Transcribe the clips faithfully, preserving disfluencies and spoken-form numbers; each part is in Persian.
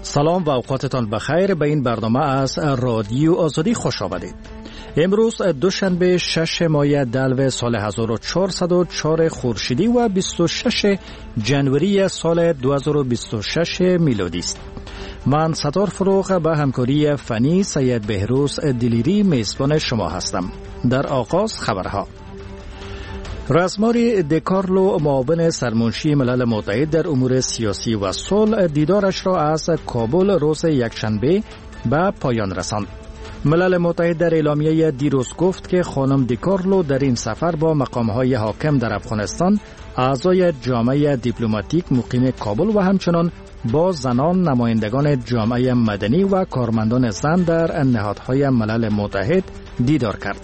سلام و اوقاتتان بخیر. به این برنامه از رادیو آزادی خوش آمدید. امروز دوشنبه شش ماه دلو سال هزار و چهارصد و چهار خورشیدی و بیست و شش جنوری سال دو هزار و بیست و شش میلادی است. من ستار فروغ به همکاری فنی سید بهروز دلیری میزبان شما هستم. در آغاز خبرها. رزماری دیکارلو معاون سرمنشی ملل متحد در امور سیاسی و صلح دیدارش را از کابل روز یکشنبه به پایان رساند. ملل متحد در اعلامیه دیروز گفت که خانم دیکارلو در این سفر با مقامهای حاکم در افغانستان، اعضای جامعه دیپلماتیک مقیم کابل و همچنان با زنان، نمایندگان جامعه مدنی و کارمندان زن در نهادهای ملل متحد دیدار کرد.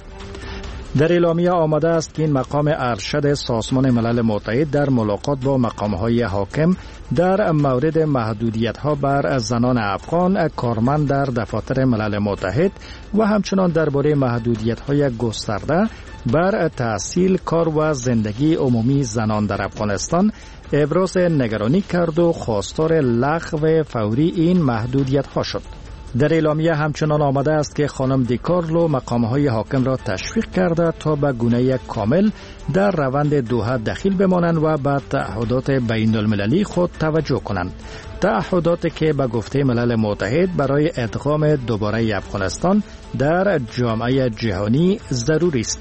در اعلامیه آمده است که این مقام ارشد سازمان ملل متحد در ملاقات با مقامهای حاکم در مورد محدودیت‌ها بر زنان افغان کارمند در دفاتر ملل متحد و همچنان درباره محدودیت‌های گسترده بر تحصیل، کار و زندگی عمومی زنان در افغانستان ابراز نگرانی کرد و خواستار لغو فوری این محدودیت‌ها شد. در اعلامیه همچنان آمده است که خانم دیکارلو مقامهای حاکم را تشویق کرده تا به گونه کامل در روند دوحه دخیل بمانند و به تعهدات بین المللی خود توجه کنند. تعهداتی که به گفته ملل متحد برای ادغام دوباره افغانستان در جامعه جهانی ضروری است.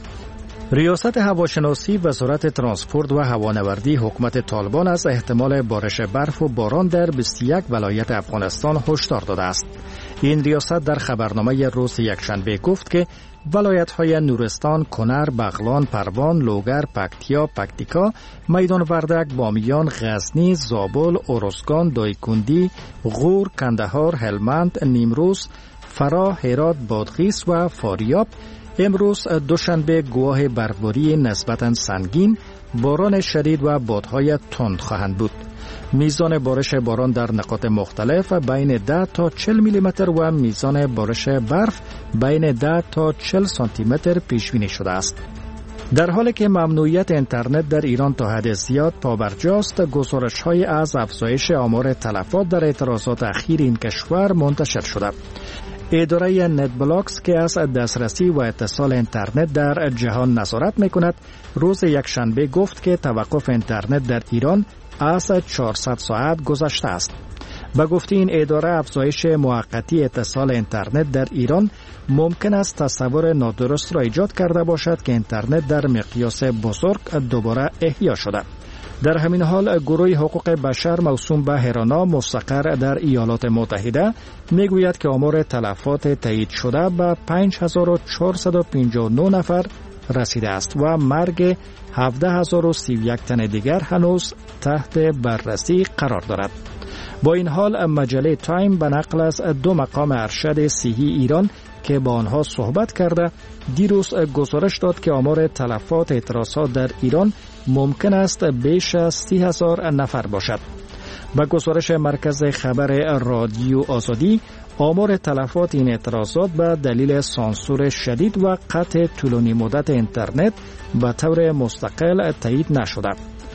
ریاست هواشناسی وزارت ترانسپورت و هوانوردی حکومت طالبان از احتمال بارش برف و باران در بیست و یک ولایت افغانستان هشدار داده است. این ریاست در خبرنامه روز یکشنبه گفت که ولایت‌های نورستان، کنر، بغلان، پروان، لوگر، پکتیا، پکتیکا، میدان وردک، بامیان، غزنی، زابل، ارزگان، دایکندی، غور، کندهار، هلمند، نیمروز، فرا، هرات، بادغیس و فاریاب امروز دوشنبه گواه برفباری نسبتاً سنگین، باران شدید و بادهای تند خواهند بود. میزان بارش باران در نقاط مختلف بین ده تا چهل میلی متر و میزان بارش برف بین ده تا چهل سانتی متر پیش بینی شده است. در حالی که ممنوعیت اینترنت در ایران تا حد زیاد پابرجاست، گزارش‌های از افزایش آمار تلفات در اعتراضات اخیر این کشور منتشر شده. اداره نت بلاکس که از دسترسی و اتصال اینترنت در جهان نظارت می‌کند، روز یکشنبه گفت که توقف اینترنت در ایران از چهارصد ساعت گذشته است. به گفته این اداره، افزایش موقتی اتصال اینترنت در ایران ممکن است تصور نادرست را ایجاد کرده باشد که اینترنت در مقیاس بزرگ دوباره احیا شده. در همین حال گروه حقوق بشر موسوم به هرانا مستقر در ایالات متحده میگوید که آمار تلفات تایید شده به پنج هزار و چهارصد و پنجاه و نه نفر رسیده است و مرگ هفده هزار و سی و یک تن دیگر هنوز تحت بررسی قرار دارد. با این حال مجله تایم به نقل از دو مقام ارشد صحی ایران که با آنها صحبت کرده دیروز گزارش داد که آمار تلفات اعتراضات در ایران ممکن است بیش از سی هزار نفر باشد. با گزارش مرکز خبر رادیو آزادی، آمار تلفات این اعتراضات به دلیل سانسور شدید و قطع طولانی مدت اینترنت به طور مستقل تایید نشده.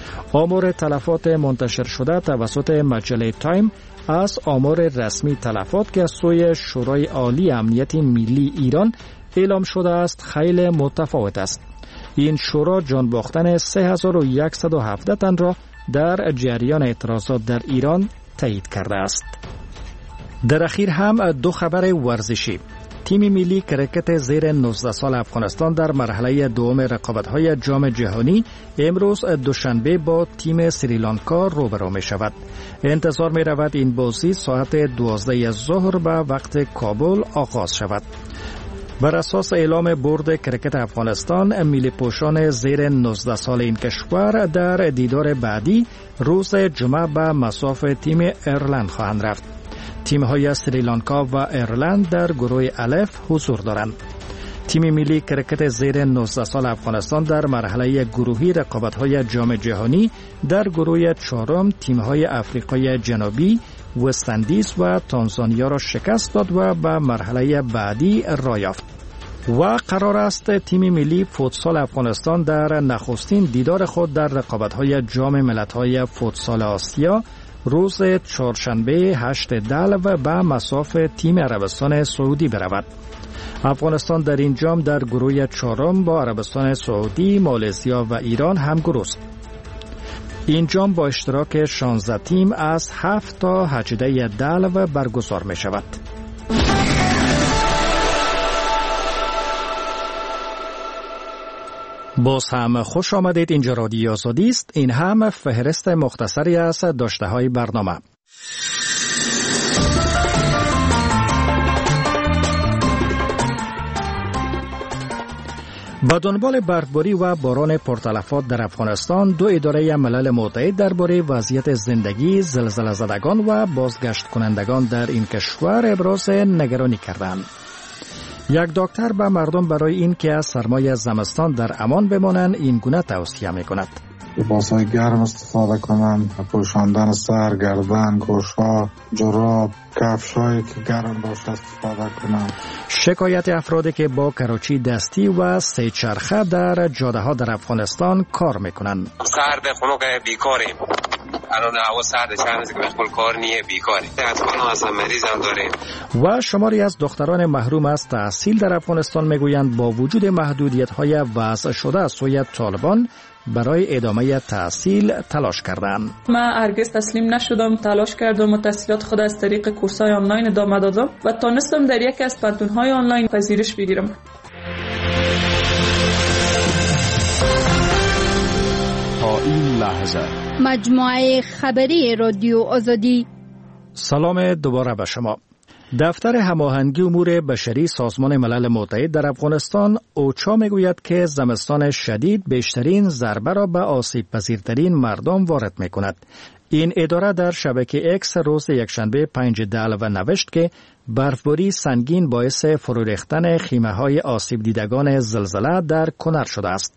آمار تلفات منتشر شده توسط مجله تایم از آمار رسمی تلفات که از سوی شورای عالی امنیت ملی ایران اعلام شده است خیلی متفاوت است. این شورا جان باختن سه هزار و صد و هفده تن را در جریان اعتراضات در ایران تایید کرده است. در اخیر هم دو خبر ورزشی. تیم ملی کرکت زیر نوزده سال افغانستان در مرحله دوم رقابت‌های جام جهانی امروز دوشنبه با تیم سریلانکا روبرو می شود. انتظار می رود این بازی ساعت دوازده ظهر به وقت کابل آغاز شود. بر اساس اعلام بورد کرکت افغانستان، ملی پوشان زیر نوزده سال این کشور در دیدار بعدی روز جمعه به مصاف تیم ایرلند خواهند رفت. تیم‌های سریلانکا و ایرلند در گروه الف حضور دارند. تیم ملی کرکت زیر نوزده سال افغانستان در مرحله گروهی رقابت‌های جام جهانی در گروه چهارم تیم‌های آفریقای جنوبی، وست اندیز و تانزانیا را شکست داد و به مرحله بعدی راه یافت. و قرار است تیم ملی فوتسال افغانستان در نخستین دیدار خود در رقابت‌های جام ملت‌های فوتسال آسیا روز چهارشنبه هشت دلو به مصاف تیم عربستان سعودی برود. افغانستان در این جام در گروه چهارم با عربستان سعودی، مالزیا و ایران همگروه است. این جام با اشتراک شانزده تیم از هفت تا هجده دلو برگزار می شود. باز هم خوش آمدید. اینجا رادیو آزادی است. این هم فهرست مختصری از داشته های برنامه. با دنبال برفباری و باران پرتلفات در افغانستان، دو اداره ملل متحد درباره وضعیت زندگی زلزله زدگان و بازگشت کنندگان در این کشور ابراز نگرانی کردند. یک دکتر به مردم برای این که از سرمای زمستان در امان بمانند این گونه توصیه می‌کند: لباس‌های گرم استفاده کنند، پوشاندن سر، گردن، گوش‌ها، جراب، کفش‌هایی که گرم باشه استفاده کنند. شکایت افرادی که با کراچی دستی و سه چرخه در جاده‌ها در افغانستان کار می‌کنند. سرد خنک بیکاریم. الان هوا سرد چند روزه که مشغول کار نیه، بیکاریم. حتما اصلا مریض هم داریم. و شماری از دختران محروم از تحصیل در افغانستان میگویند با وجود محدودیت‌های وضع شده از سوی طالبان برای ادامه تحصیل تلاش کردند. من هرگز تسلیم نشدم، تلاش کردم و تحصیلات خود از طریق کورس‌های آنلاین ادامه دادم و تانستم در یکی از پنتون‌های آنلاین پذیرش بگیرم. تا این لحظه مجموعه خبری رادیو آزادی. سلام دوباره به شما. دفتر هماهنگی امور بشری سازمان ملل متحد در افغانستان اوچا میگوید که زمستان شدید بیشترین ضربه را به آسیب پذیرترین مردم وارد میکند. این اداره در شبکه اکس روز یکشنبه پنج دلو نوشت که برفباری سنگین باعث فرو ریختن خیمه های آسیب دیدگان زلزله در کنر شده است.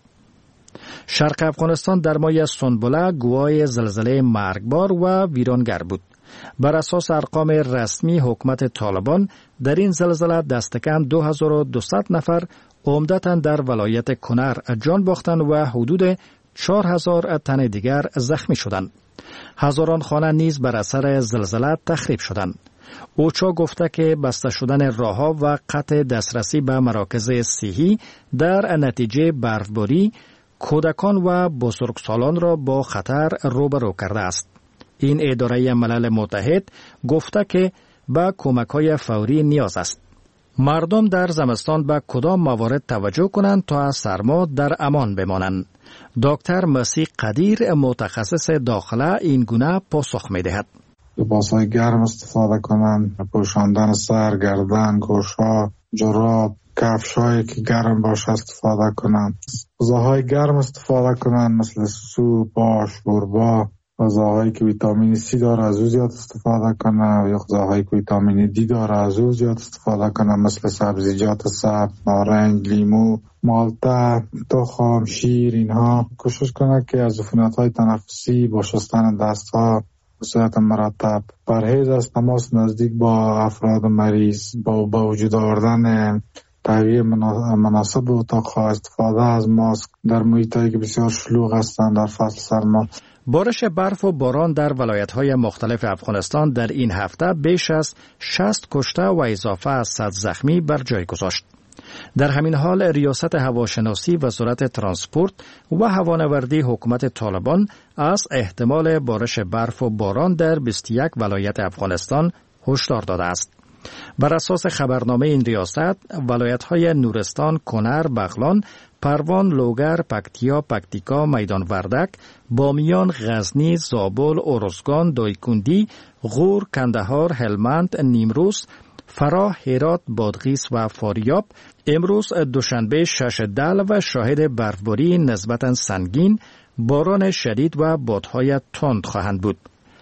شرق افغانستان در ماه سنبله گواه زلزله مرگبار و ویرانگر بود. بر اساس ارقام رسمی حکومت طالبان در این زلزله دست کم دو هزار و دویست نفر عمدتاً در ولایت کنر جان باختند و حدود چهار هزار تن دیگر زخمی شدند. هزاران خانه نیز بر اثر زلزله تخریب شدند. اوچا گفته که بسته شدن راه‌ها و قطع دسترسی به مراکز صحی در نتیجه برفباری کودکان و بزرگسالان را با خطر روبرو کرده است. این اداره ملل متحد گفته که به کمک‌های فوری نیاز است. مردم در زمستان به کدام موارد توجه کنند تا از سرما در امان بمانند؟ دکتر مسیح قدیر متخصص داخله این گونه پاسخ می‌دهد. لباس‌های گرم استفاده کنند، پوشاندن سر، گردن، گوش‌ها، جراب، کفش‌هایی که گرم باشه استفاده کنند. غذاهای گرم استفاده کنند مثل سوپ، آش، شوربا. غذاهایی که ویتامین سی داره از او زیاد استفاده کنه یا غذاهایی که ویتامین دی داره از او زیاد استفاده کنه مثل سبزیجات سبز، نارنج، لیمو، مالته، تخم، شیر. اینها کوشش کنه که از عفونت‌های تنفسی با شستن دست‌ها به صورت مرتب، پرهیز از تماس نزدیک با افراد مریض، با با وجود آوردن تهویه مناسب اتاق‌ها، استفاده از ماسک در محیطایی که بسیار شلوغ هستند در فصل سرما. بارش برف و باران در ولایت‌های مختلف افغانستان در این هفته بیش از شصت کشته و اضافه از صد زخمی بر جای گذاشت. در همین حال ریاست هواشناسی وزارت ترانسپورت و هوانوردی حکومت طالبان از احتمال بارش برف و باران در بیست و یک ولایت افغانستان هشدار داده است. بر اساس خبرنامه این ریاست، ولایت‌های نورستان، کنر، بغلان، پروان، لوگر، پکتیا، پکتیکا، میدان وردک، بامیان، غزنی، زابل، ارزگان، دایکندی، غور، کندهار، هلمند، نیمروز، فراه، هرات، بادغیس و فاریاب امروز دوشنبه شش دلو شاهد برفباری نسبتاً سنگین، باران شدید و بادهای تند خواهند بود.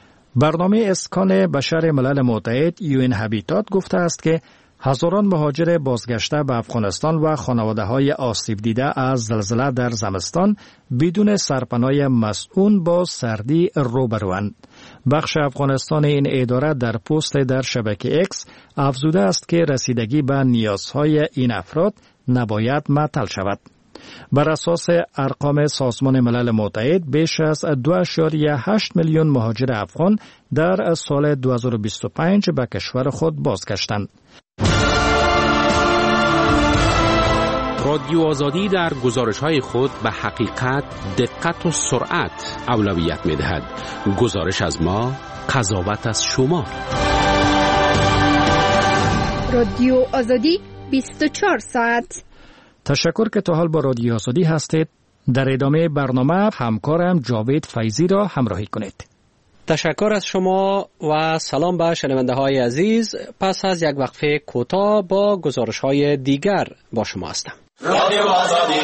برنامه اسکان بشر ملل متحد یو این هابیتات گفته است که هزاران مهاجر بازگشته به افغانستان و خانواده‌های آسیب دیده از زلزله در زمستان بدون سرپناه مسئول با سردی روبروند. بخش افغانستان این اداره در پست در شبکه اکس افزوده است که رسیدگی به نیازهای این افراد نباید معطل شود. بر اساس ارقام سازمان ملل متحد بیش از دو ممیز هشت میلیون مهاجر افغان در سال دو هزار و بیست و پنج به کشور خود بازگشتند. رادیو آزادی در گزارش‌های خود به حقیقت، دقت و سرعت اولویت می‌دهد. گزارش از ما، قضاوت از شما. رادیو آزادی بیست و چهار ساعت. تشکر که تا حال با رادیو آزادی هستید. در ادامه برنامه همکارم جاوید فیضی را همراهی کنید. تشکر از شما و سلام به شنونده های عزیز. پس از یک وقفه کوتاه با گزارش های دیگر با شما هستم. رادیو آزادی.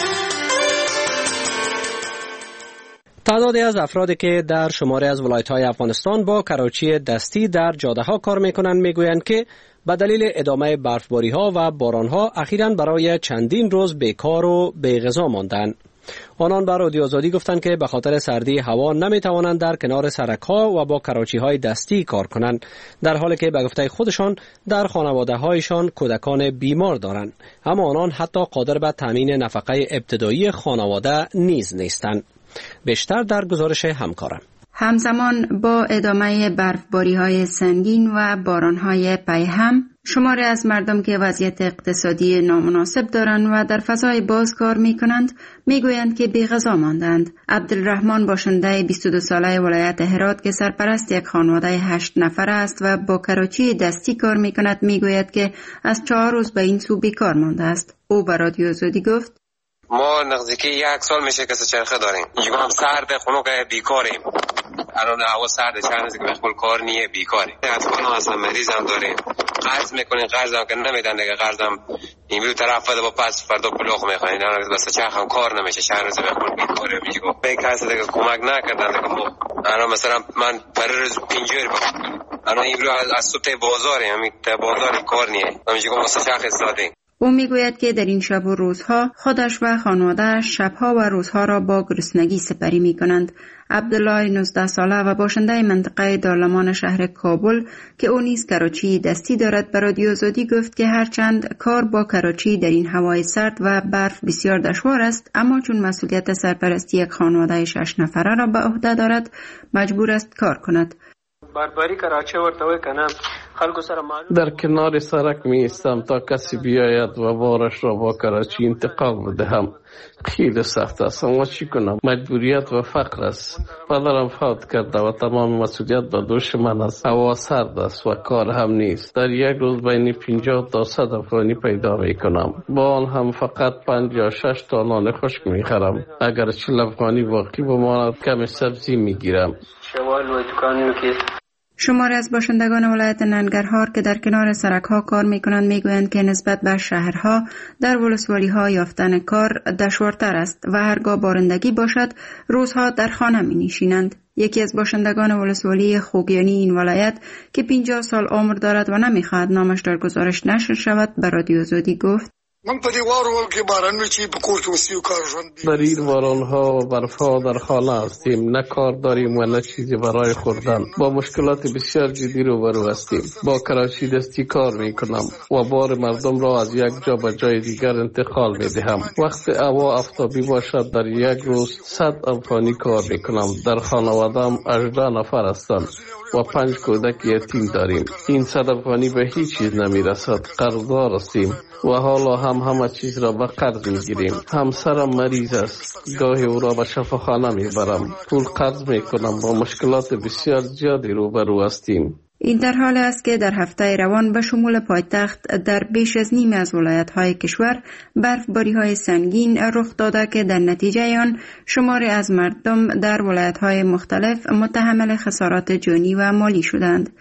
تعدادی از افرادی که در شماری از ولایت‌های افغانستان با کراچی دستی در جاده‌ها کار می‌کنند می‌گویند که به دلیل ادامه برفباری‌ها و باران‌ها اخیراً برای چندین روز بیکار و بی‌غذا ماندند. آنان به رادیو آزادی گفتند که به خاطر سردی هوا نمی‌توانند در کنار سرک‌ها و با کراچی‌های دستی کار کنند، در حالی که به گفته خودشان در خانواده‌هایشان کودکان بیمار دارند، اما آنان حتی قادر به تامین نفقه ابتدایی خانواده نیز نیستند. بیشتر در گزارش همکارم. همزمان با ادامه برفباری‌های سنگین و باران‌های پیهم، شماری از مردم که وضعیت اقتصادی نامناسب دارند و در فضای باز کار می‌کنند، می‌گویند که بی‌غذا ماندند. عبدالرحمن باشنده بیست و دو ساله ولایت هرات که سرپرست یک خانواده هشت نفره است و با کراچی دستی کار می‌کند، می‌گوید که از چهار روز به این سو بیکار مانده است. او به رادیو آزادی گفت: ما نزدیکی یک سال میشه که چرخه داریم. اینجا هم سرد خونو که بیکاریم. الان هوا سرد چند روزه که مشغول کار نیه بیکاریم. اطفال اصلا مریض هم داریم. قرض میکنین، قرض هم که نمیدن دیگه. قرض هم این طرف بده با پس فردا پلوخ میخواین. الان بس چرخ هم کار نمیشه. چند روزه مشغول بیکاریم. میگه به کسی دیگه کمک نکردن دیگه. ما الان مثلا من پر روز پنجور الان این از صبح بازاریم. همین بازار کار نیه. میگه واسه چرخ استادیم. او میگوید که در این شب و روزها خودش و خانواده‌اش شبها و روزها را با گرسنگی سپری می کنند. عبدالله نوزده ساله و باشنده منطقه دارالمان شهر کابل که او نیز کراچی دستی دارد به رادیو آزادی گفت که هرچند کار با کراچی در این هوای سرد و برف بسیار دشوار است، اما چون مسئولیت سرپرستی یک خانواده شش نفره را به عهده دارد مجبور است کار کند. بربری کراچی ورته وای کنه خلکو سره معلوم در کنار سرک می ایستم تا کسی بیاید و بارش را با کراچی انتقال بدهم. خیلی سخت است، اما چی کنم؟ مجبوریت و فقر است. پدرم فوت کرده و تمام مسئولیت به دوش من است. هوا سرد است و کار هم نیست. در یک روز بین پنجاه تا صد افغانی پیدا می کنم. با آن هم فقط پنج یا شش تا نان خشک می خرم. اگر چهل افغانی باقی بماند کمی سبزی می گیرم. شوال و دکانی که شماری از باشندگان ولایت ننگرهار که در کنار سرک‌ها کار می‌کنند می‌گویند که نسبت به شهرها در ولسوالی‌ها یافتن کار دشوارتر است و هرگاه بارندگی باشد روزها در خانه می‌نشینند. یکی از باشندگان ولسوالی خوگیانی این ولایت که پنجاه سال عمر دارد و نمی‌خواهد نامش در گزارش نشر شود به رادیو آزادی گفت: من په دې وارو کې باران چې په کور کې وسیو کار ژوند در این باران‌ها و برف‌ها در خانه هستیم، نه کار داریم و نه چیزی برای خوردن. با مشکلات بسیار جدی روبرو هستیم. با کراچی دستی کار می‌کنم و بار مردم را از یک جا به جای دیگر انتقال می‌دهم. وقت هوا آفتابی باشد در یک روز صد افغانی کار می‌کنم. در خانواده‌ام هجده نفر هستند و پنج کودک یتیم داریم. این صد افغانی به هیچ چیز نمی‌رسد. قرضدار هستیم و حالا هم همه چیز را به قرض میگیریم. همسرم مریض است، گاهی او را به شفاخانه میبرم. پول قرض میکنم. با مشکلات بسیار زیادی روبرو هستیم. این در حال است که در هفته روان به شمول پایتخت در بیش از نیمی از ولایت‌های کشور برفباری‌های سنگین رخ داده که در نتیجه آن شماری از مردم در ولایت‌های مختلف متحمل خسارات جانی و مالی شدند.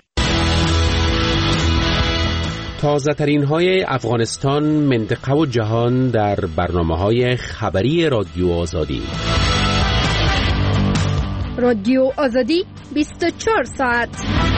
تازه ترین های افغانستان، منطقه و جهان در برنامه های خبری رادیو آزادی. رادیو آزادی بیست و چهار ساعت.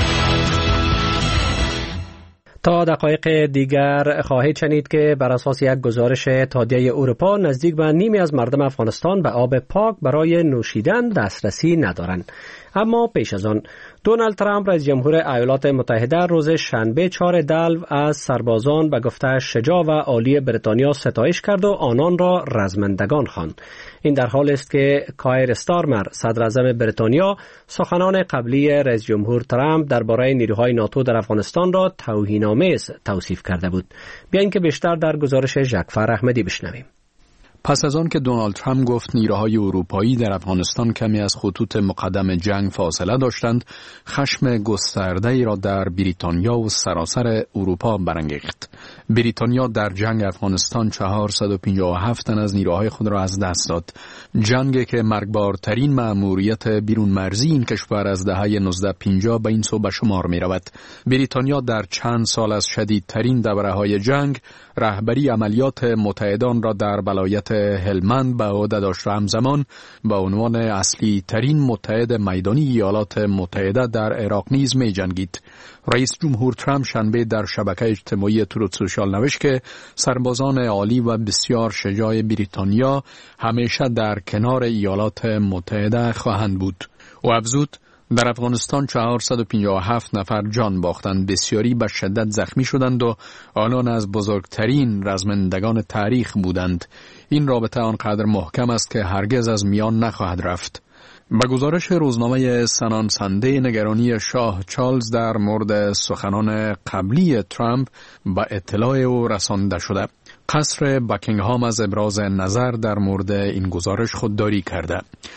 تا دقایق دیگر خواهید شنید که بر اساس یک گزارش اتحادیه اروپا نزدیک به نیمی از مردم افغانستان به آب پاک برای نوشیدن دسترسی ندارند. اما پیش از آن دونالد ترامپ رئیس جمهور ایالات متحده روز شنبه چهار دلو از سربازان به گفته شجاع و عالی بریتانیا ستایش کرد و آنان را رزمندگان خواند. این در حالی است که کایر استارمر صدر اعظم بریتانیا سخنان قبلی رئیس جمهور ترامپ درباره نیروهای ناتو در افغانستان را توهین‌آمیز توصیف کرده بود. بیایید که بیشتر در گزارش ژکفر احمدی بشنویم. پس از آن که دونالد ترامپ گفت نیروهای اروپایی در افغانستان کمی از خطوط مقدم جنگ فاصله داشتند، خشم گسترده‌ای را در بریتانیا و سراسر اروپا برانگیخت. بریتانیا در جنگ افغانستان چهارصد و پنجاه و هفت تن از نیروهای خود را از دست داد. جنگی که مرگبارترین مأموریت بیرون مرزی این کشور از دهه نوزده پنجاه به این سو به شمار می رود. بریتانیا در چند سال از شدیدترین دوره‌های جنگ رهبری عملیات متحدان را در ولایت هلمند به عهده داشت و همزمان به عنوان اصلی ترین متحد میدانی ایالات متحده در عراق نیز می جنگید. رئیس جمهور ترامپ شنبه در شبکه اجتماعی تروت سوشال نوشت که سربازان عالی و بسیار شجاع بریتانیا همیشه در کنار ایالات متحده خواهند بود. او افزود در افغانستان چهارصد و پنجاه و هفت نفر جان باختند، بسیاری به شدت زخمی شدند و آنان از بزرگترین رزمندگان تاریخ بودند. این رابطه آنقدر محکم است که هرگز از میان نخواهد رفت. به گزارش روزنامه سنان سنده، نگرانی شاه چارلز در مورد سخنان قبلی ترامپ به اطلاع او رسانده شده. قصر بکینگهام از ابراز نظر در مورد این گزارش خودداری کرده.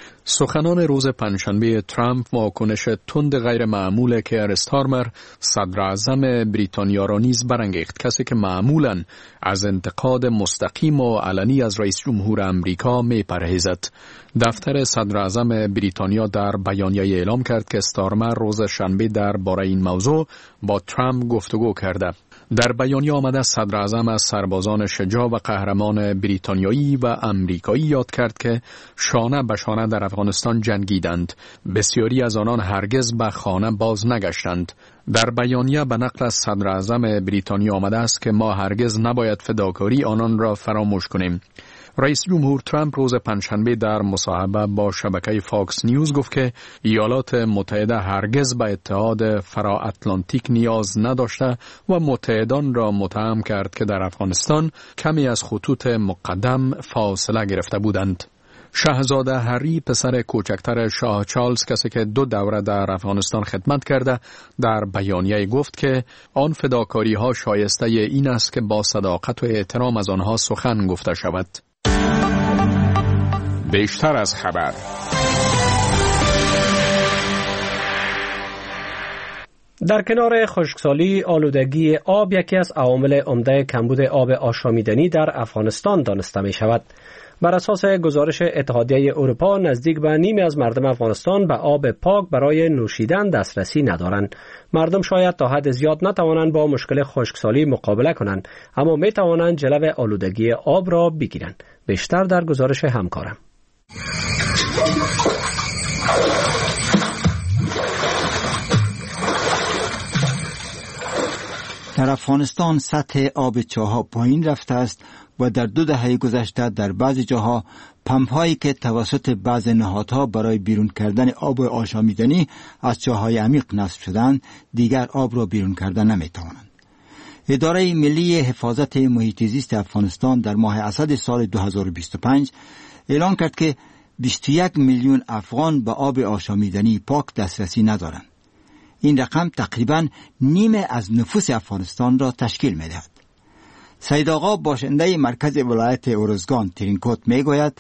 سخنان روز پنجشنبه ترامپ واکنش تند غیر معمول کایر استارمر صدر اعظم بریتانیا را نیز برانگیخت، کسی که معمولاً از انتقاد مستقیم و علنی از رئیس جمهور امریکا می پرهیزد. دفتر صدر اعظم بریتانیا در بیانیه اعلام کرد که استارمر روز شنبه درباره این موضوع با ترامپ گفتگو کرده. در بیانیه آمده صدر اعظم از سربازان شجاع و قهرمان بریتانیایی و امریکایی یاد کرد که شانه به شانه در افغانستان جنگیدند. بسیاری از آنان هرگز به خانه باز نگشتند. در بیانیه به نقل از صدر اعظم بریتانیا آمده است که ما هرگز نباید فداکاری آنان را فراموش کنیم. رئیس جمهور ترامپ روز پنجشنبه در مصاحبه با شبکه فاکس نیوز گفت که ایالات متحده هرگز به اتحاد فرا اتلانتیک نیاز نداشته و متحدان را متهم کرد که در افغانستان کمی از خطوط مقدم فاصله گرفته بودند. شاهزاده هری پسر کوچکتر شاه چارلز، کسی که دو دوره در افغانستان خدمت کرده، در بیانیه گفت که آن فداکاری ها شایسته این است که با صداقت و احترام از آنها سخن گفته شود. بیشتر از خبر. در کنار خشکسالی، آلودگی آب یکی از عوامل عمده کمبود آب آشامیدنی در افغانستان دانسته می شود. بر اساس گزارش اتحادیه اروپا، نزدیک به نیمی از مردم افغانستان به آب پاک برای نوشیدن دسترسی ندارند. مردم شاید تا حد زیاد نتوانند با مشکل خشکسالی مقابله کنند، اما می توانند جلو آلودگی آب را بگیرند. بیشتر در گزارش همکارم. در افغانستان سطح آب چاه‌ها پایین رفته است و در دو دهه گذشته در بعضی جاها پمپ‌هایی که توسط بعضی نهادها برای بیرون کردن آب آشامیدنی از چاه‌های عمیق نصب شدند، دیگر آب را بیرون کردن نمی‌توانند. اداره ملی حفاظت محیط زیست افغانستان در ماه اسد سال دو هزار و بیست و پنج اعلام کرد که بیست و یک میلیون افغان به آب آشامیدنی پاک دسترسی ندارند. این رقم تقریباً نیمه از نفوس افغانستان را تشکیل می‌دهد. سید آقا باشنده مرکز ولایت ارزگان ترینکوت میگوید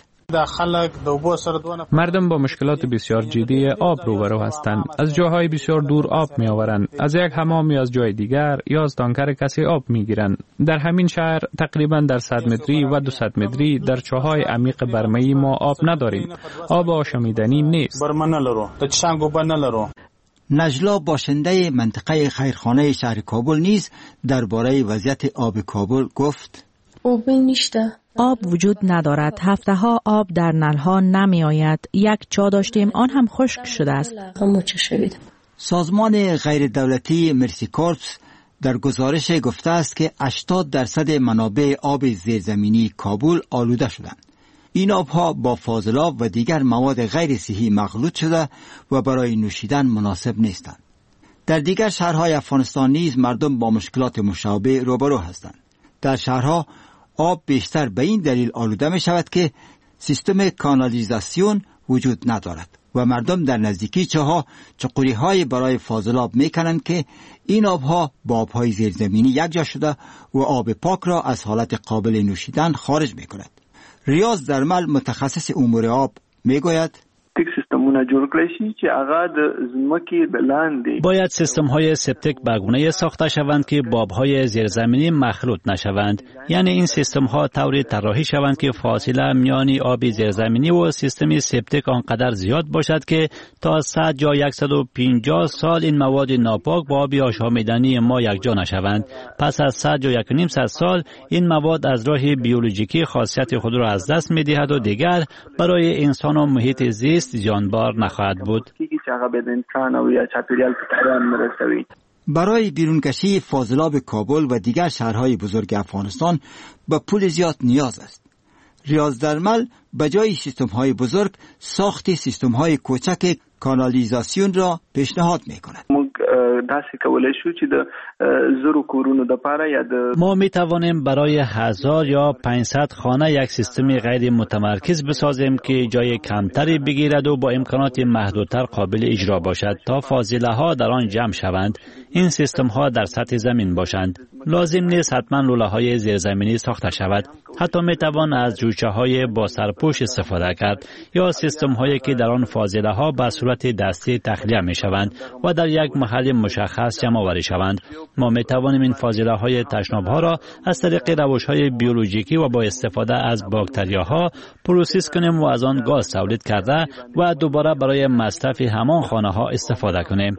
مردم با مشکلات بسیار جدی آب روبرو هستند. از جاهای بسیار دور آب می آورند. از یک حمام یا از جای دیگر یا از تانکر کسی آب می گیرند. در همین شهر تقریبا در صد متری و دویست متری در چاهای عمیق برمه‌ای ما آب نداریم. آب آشامیدنی نیست. نجلا باشنده منطقه خیرخانه شهر کابل نیز درباره وضعیت آب کابل گفت: آب نیسته. آب وجود ندارد. هفته ها آب در نلها نمی آید. یک چا داشتیم، آن هم خشک شده است. سازمان غیر دولتی مرسی کورپس در گزارش گفته است که هشتاد درصد منابع آب زیرزمینی کابل آلوده شدند. این آبها با فاضلاب و دیگر مواد غیر صحی مخلوط شده و برای نوشیدن مناسب نیستند. در دیگر شهرهای افغانستان نیز مردم با مشکلات مشابه روبرو هستند. در شهرها آب بیشتر به این دلیل آلوده می شود که سیستم کانالیزاسیون وجود ندارد و مردم در نزدیکی چاها چقوری های برای فاضلاب می کنند که این آبها با آبهای زیرزمینی یکجا شده و آب پاک را از حالت قابل نوشیدن خارج می کند. ریاض درمل متخصص امور آب می گوید باید سیستم های سپتیک بگونه ساخته شوند که بابهای زیرزمینی مخلوط نشوند. یعنی این سیستم ها طوری طراحی شوند که فاصله میان آب زیرزمینی و سیستم سپتیک آنقدر زیاد باشد که تا صد یا صد و پنجاه سال این مواد ناپاک با آب آشامیدنی ما یکجا نشوند. پس از صد یا یک و نیم صد سال این مواد از راه بیولوژیکی خاصیت خود را از دست می دهد و دیگر برای انسان و محیط زیست زیانبار نخواهد بود. برای بیرونکشی فاضلاب کابل و دیگر شهرهای بزرگ افغانستان به پول زیاد نیاز است. ریاض درمل به جای سیستم‌های بزرگ ساخت سیستم‌های کوچک کانالیزاسیون را پیشنهاد می‌کند. ما می توانیم برای هزار یا پانصد خانه یک سیستم غیر متمرکز بسازیم که جای کمتری بگیرد و با امکانات محدودتر قابل اجرا باشد تا فاضله ها در آن جمع شوند. این سیستم ها در سطح زمین باشند. لازم نیست حتما لوله های زیرزمینی ساخته شود. حتی می توان از جوچه های با سرپوش استفاده کرد یا سیستم هایی که در آن فاضله ها به صورت دستی تخلیه می شوند و در یک محل مشخص جمع آوری شوند. ما می توانیم این فاضله های تشناب ها را از طریق روش های بیولوژیکی و با استفاده از باکتریاها پروسس کنیم و از آن گاز تولید کرده و دوباره برای مصرف همان خانه ها استفاده کنیم.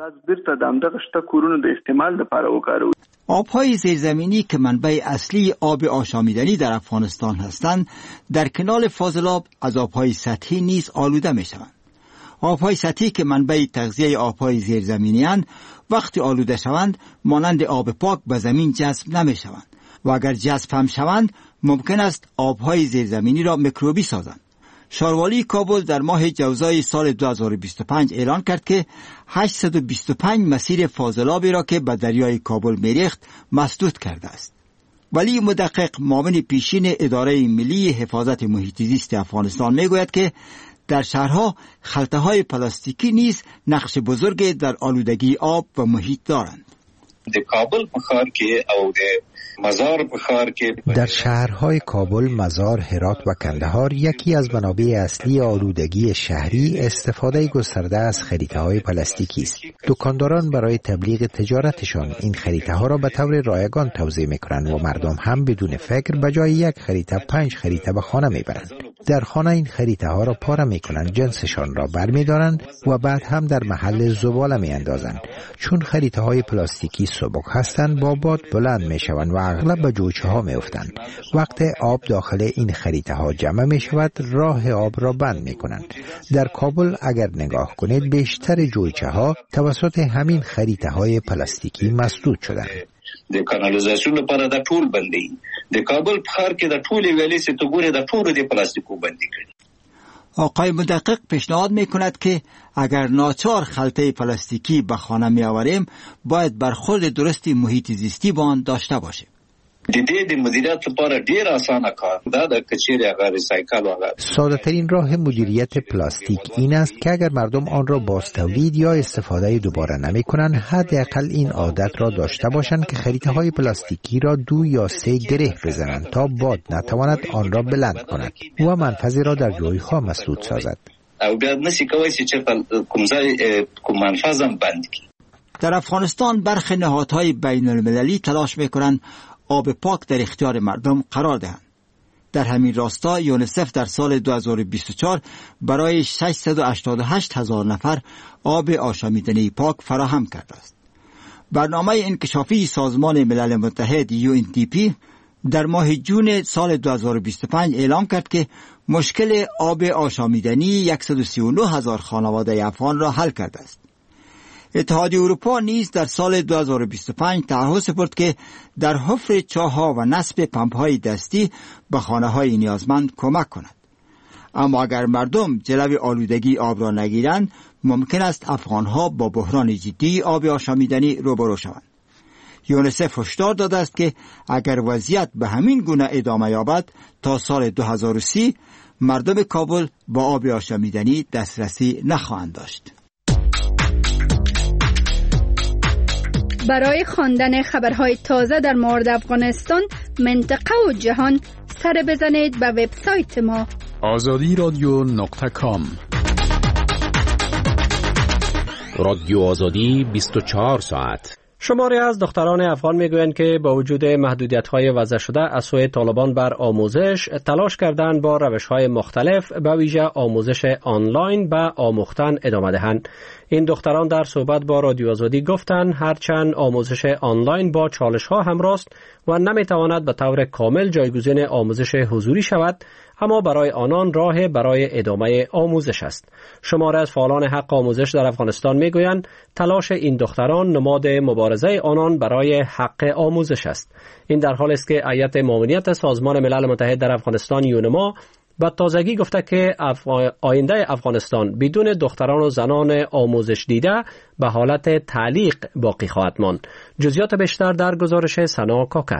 آبهای زیرزمینی که منبع اصلی آب آشامیدنی در افغانستان هستند، در کنار فاضلاب از آبهای سطحی نیز آلوده می شوند. آبهای سطحی که منبع تغذیه آبهای زیرزمینی اند، وقتی آلوده شوند مانند آب پاک به زمین جذب نمی شوند و اگر جذب هم شوند ممکن است آبهای زیرزمینی را میکروبی سازند. شاروالی کابل در ماه جوزای سال دو هزار و بیست و پنج اعلان کرد که هشتصد و بیست و پنج مسیر فاضلابی را که به دریای کابل میریخت مسدود کرده است. ولی مدقق معاون پیشین اداره ملی حفاظت محیط زیست افغانستان میگوید که در شهرها خلطه‌های پلاستیکی نیز نقش بزرگی در آلودگی آب و محیط دارند. در کابل بخار که او مزار بخار که در شهرهای کابل، مزار، هرات و کندهار یکی از منابع اصلی آلودگی شهری استفاده گسترده از خریطه‌های پلاستیکی است. دکانداران برای تبلیغ تجارتشان این خریطه‌ها را به طور رایگان توزیع می‌کنند و مردم هم بدون فکر به جای یک خریطه پنج خریطه به خانه می‌برند. در خانه این خریطه‌ها را پاره می‌کنند، جنسشان را برمی‌دارند و بعد هم در محل زباله می‌اندازند. چون خریطه‌های پلاستیکی سبک هستند، با باد بلند می‌شوند و اغلب به جوچه ها می افتند. وقت آب داخل این خریطه ها جمع می شود، راه آب را بند می کنند. در کابل اگر نگاه کنید بیشتر جوچه ها توسط همین خریطه های پلاستیکی مسدود شدند. د کانالیزاسیون لپاره د ټول بندي د کابل په ښار کې د ټولې ویلې چې تو ګوره د ټولو د پلاستیکو بندي کړي. آقای مدقق پیشنهاد می کند که اگر ناچار خلطه پلاستیکی به خانه می آوریم باید برخورد درستی محیط زیستی با آن داشته باشیم. د دې د مدیریت لپاره ډیر اسانه کار دا د کچېری هغه ریسایکل هغه ساده ترین راه مدیریت پلاستیک این است که اگر مردم آن را باز تولید یا استفاده دوباره نمی کنند، حداقل این عادت را داشته باشند که خریطه های پلاستیکی را دو یا سه گره بزنند تا باد نتواند آن را بلند کند و منفذی را در جای ها مسدود سازد. او بیا نسی کوي چې چرته کوم ځای کوم منفذم بند کی. در افغانستان برخی نهادهای بین المللی تلاش میکنند آب پاک در اختیار مردم قرار دهند. در همین راستا یونیسف در سال دو هزار و بیست و چهار برای ششصد و هشتاد و هشت هزار نفر آب آشامیدنی پاک فراهم کرده است. برنامه انکشافی سازمان ملل متحد یو ان دی پی در ماه جون سال دو هزار و بیست و پنج اعلام کرد که مشکل آب آشامیدنی صد و سی و نه هزار خانواده افغان را حل کرده است. اتحادیه اروپا نیز در سال دو هزار و بیست و پنج تعهد سپرد که در حفر چاه‌ها و نصب پمپ‌های دستی به خانه‌های نیازمند کمک کند. اما اگر مردم جلوی آلودگی آب را نگیرند ممکن است افغانها با بحران جدی آب آشامیدنی روبرو شوند. یونیسف هشدار داده است که اگر وضعیت به همین گونه ادامه یابد تا سال دو هزار و سی مردم کابل با آب آشامیدنی دسترسی نخواهند داشت. برای خواندن خبرهای تازه در مورد افغانستان، منطقه و جهان سر بزنید به وبسایت ما آزادی رادیو نقطه کام. رادیو آزادی بیست و چهار ساعت. شماری از دختران افغان میگویند که با وجود محدودیت‌های وضع شده از سوی طالبان بر آموزش تلاش کردند با روش‌های مختلف به ویژه آموزش آنلاین به آموختن ادامه دهند. این دختران در صحبت با رادیو آزادی گفتند هرچند آموزش آنلاین با چالش‌ها همراه است و نمی‌تواند به طور کامل جایگزین آموزش حضوری شود، اما برای آنان راه برای ادامه آموزش است. شماری از فعالان حق آموزش در افغانستان میگویند تلاش این دختران نماد مبارزه آنان برای حق آموزش است. این در حالی است که هیئت ماموریت سازمان ملل متحد در افغانستان یونما با تازگی گفته که افغان... آینده افغانستان بدون دختران و زنان آموزش دیده به حالت تعلیق باقی خواهد ماند. جزئیات بیشتر در گزارش سنا کاکر.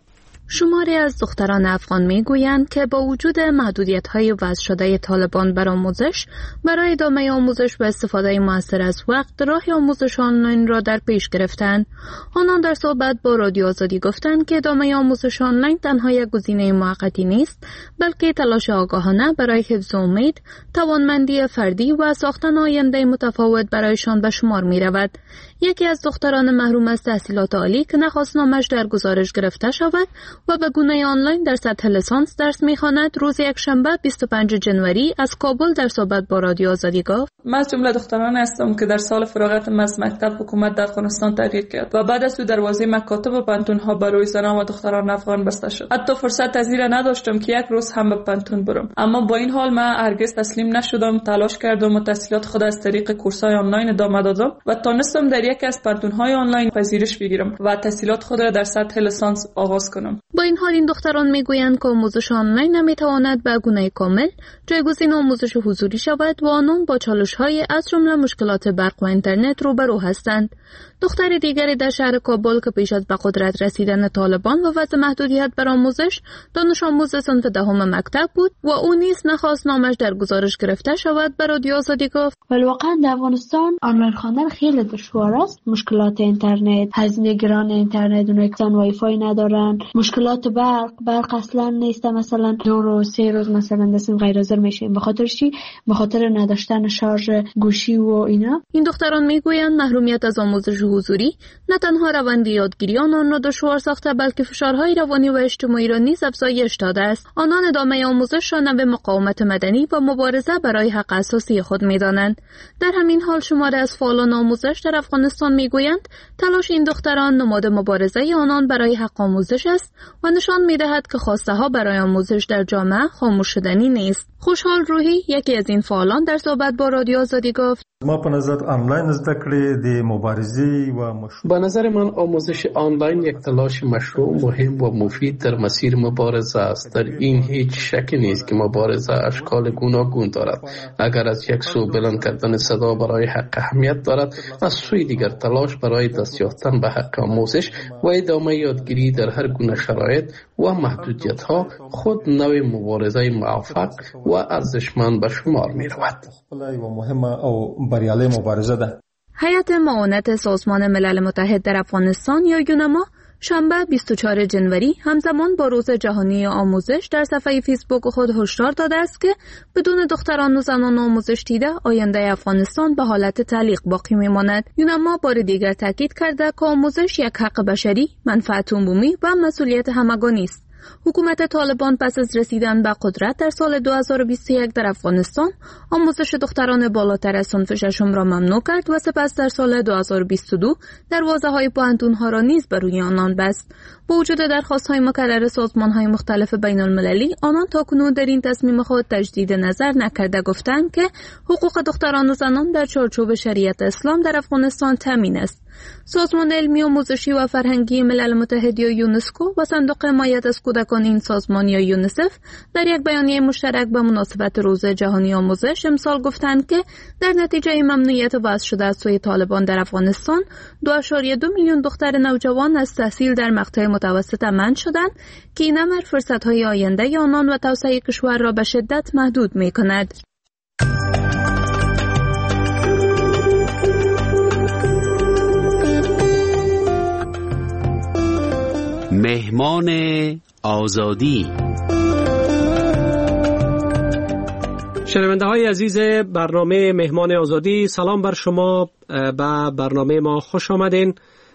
شماری از دختران افغان میگویند که با وجود محدودیت‌های وضع شده طالبان بر آموزش، برای ادامه آموزش و استفاده مؤثر از وقت راه آموزش آنلاین را در پیش گرفتند. آنان در صحبت با رادیو آزادی گفتند که ادامه آموزش آنلاین تنها یک گزینه موقتی نیست، بلکه تلاش آگاهانه برای حفظ امید، توانمندی فردی و ساختن آینده متفاوت برایشان به شمار می‌رود. یکی از دختران محروم از تحصیلات عالی که نخواستنامه‌اش در گزارش گرفته شود و به گونه آنلاین در سطح لیسانس درس می‌خواند، روز یکشنبه بیست و پنجم ژانویه از کابل در صحبت با رادیو آزادی گفت: من از جمله دختران هستم که در سال فراغتم از مکتب حکومت در افغانستان تغییر کرد و بعد از او دروازه مکاتب و پانتون‌ها برای زنان و دختران افغان بسته شد. حتی فرصت تذیر نداشتم که یک روز هم به پانتون برم، اما با این حال من هرگز تسلیم نشدم. تلاش کردم و تحصیلات خود از طریق کورس‌های آنلاین ادامه دادم و تانستم در یکی از پانتون‌های آنلاین پذیرش بگیرم و تحصیلات خود را در سطح لیسانس آغاز کنم. با این حال این دختران میگویند که آموزش آنلاین نمیتواند به گونه کامل جایگزین آموزش حضوری شود و آنان با چالش‌های از جمله مشکلات برق و اینترنت روبرو هستند. دختر دیگری در شهر کابل که پیش از به قدرت رسیدن طالبان و وضع محدودیت بر آموزش دانش آموز صنف دهم مکتب بود و او نیز نخواست نامش در گزارش گرفته شود. به رادیو آزادی گفت: ولی واقعا در افغانستان آنلاین خواندن خیلی دشوار است. مشکلات اینترنت، هزینه گران اینترنت، اونایی که وای فای ندارن، مشکلات برق، برق اصلا نیست، مثلا دو روز سه روز مثلا دستم غیر حاضر میشیم به خاطر چی؟ به خاطر نداشتن شارژ گوشی و اینا. این دختران میگویند محرومیت از آموزش حضوری نه تنها روند یادگیری آنان را دشوار ساخته، بلکه فشارهای روانی و اجتماعی را نیز افزایش داده است. آنان ادامه آموزش را نوع مقاومت مدنی و مبارزه برای حق اساسی خود می‌دانند. در همین حال شماری از فعالان آموزش در افغانستان میگویند تلاش این دختران نماد مبارزه آنان برای حق آموزش است و نشان می‌دهد که خواسته ها برای آموزش در جامعه خاموش شدنی نیست. خوشحال روحی، یکی از این فعالان، در صحبت با رادیو آزادی گفت: ما په نظر آنلاین زده کړې د مبارزې و مشروع. به نظر من آموزش آنلاین یک تلاش مشروع، مهم و مفید در مسیر مبارزه است. در این هیچ شکی نیست که مبارزه اشکال گوناگون دارد. اگر از یک سو بلند کردن صدا برای حق اهمیت دارد، از سوی دیگر تلاش برای دست یافتن به حق آموزش و ادامه یادگیری در هر گونه شرایط و محدودیت ها خود نوع مبارزه موفق و ارزشمند به شمار می رود. هیئت معاونت سازمان ملل متحد در افغانستان یا یونما شنبه بیست و چهارم ژانویه همزمان با روز جهانی آموزش در صفحه فیسبوک خود هشدار داده است که بدون دختران و زنان آموزش دیده آینده افغانستان به حالت تعلیق باقی میماند. یونما بار دیگر تاکید کرده که آموزش یک حق بشری، منفعت عمومی و مسئولیت همگانی است. حکومت طالبان پس از رسیدن به قدرت در سال دو هزار و بیست و یک در افغانستان آموزش دختران بالاتر از صنف ششم را ممنوع کرد و سپس در سال دو هزار و بیست و دو دروازه‌های پوهنتون‌ها را نیز بر روی آنان بست. با وجود درخواست‌های مکرر سازمان‌های مختلف بین‌المللی، آنان تاکنون در این تصمیم خود تجدید نظر نکرده، گفتند که حقوق دختران و زنان در چارچوب شریعت اسلام در افغانستان تامین است. سازمان علمی آموزشی و فرهنگی ملل متحد یا یونسکو و صندوق حمایت از کودکان این سازمان یا یونیسف در یک بیانیه مشترک به مناسبت روز جهانی آموزش امسال گفتند که در نتیجه ممنوعیت وضع شده از سوی طالبان در افغانستان دو ممیز دو میلیون دختر نوجوان از تحصیل در مقطع متوسط منع شدند که این امر فرصت‌های آینده آنان و توسعه کشور را به شدت محدود می‌کند. مهمان آزادی. شنونده های عزیز برنامه مهمان آزادی، سلام بر شما. به برنامه ما خوش آمدین.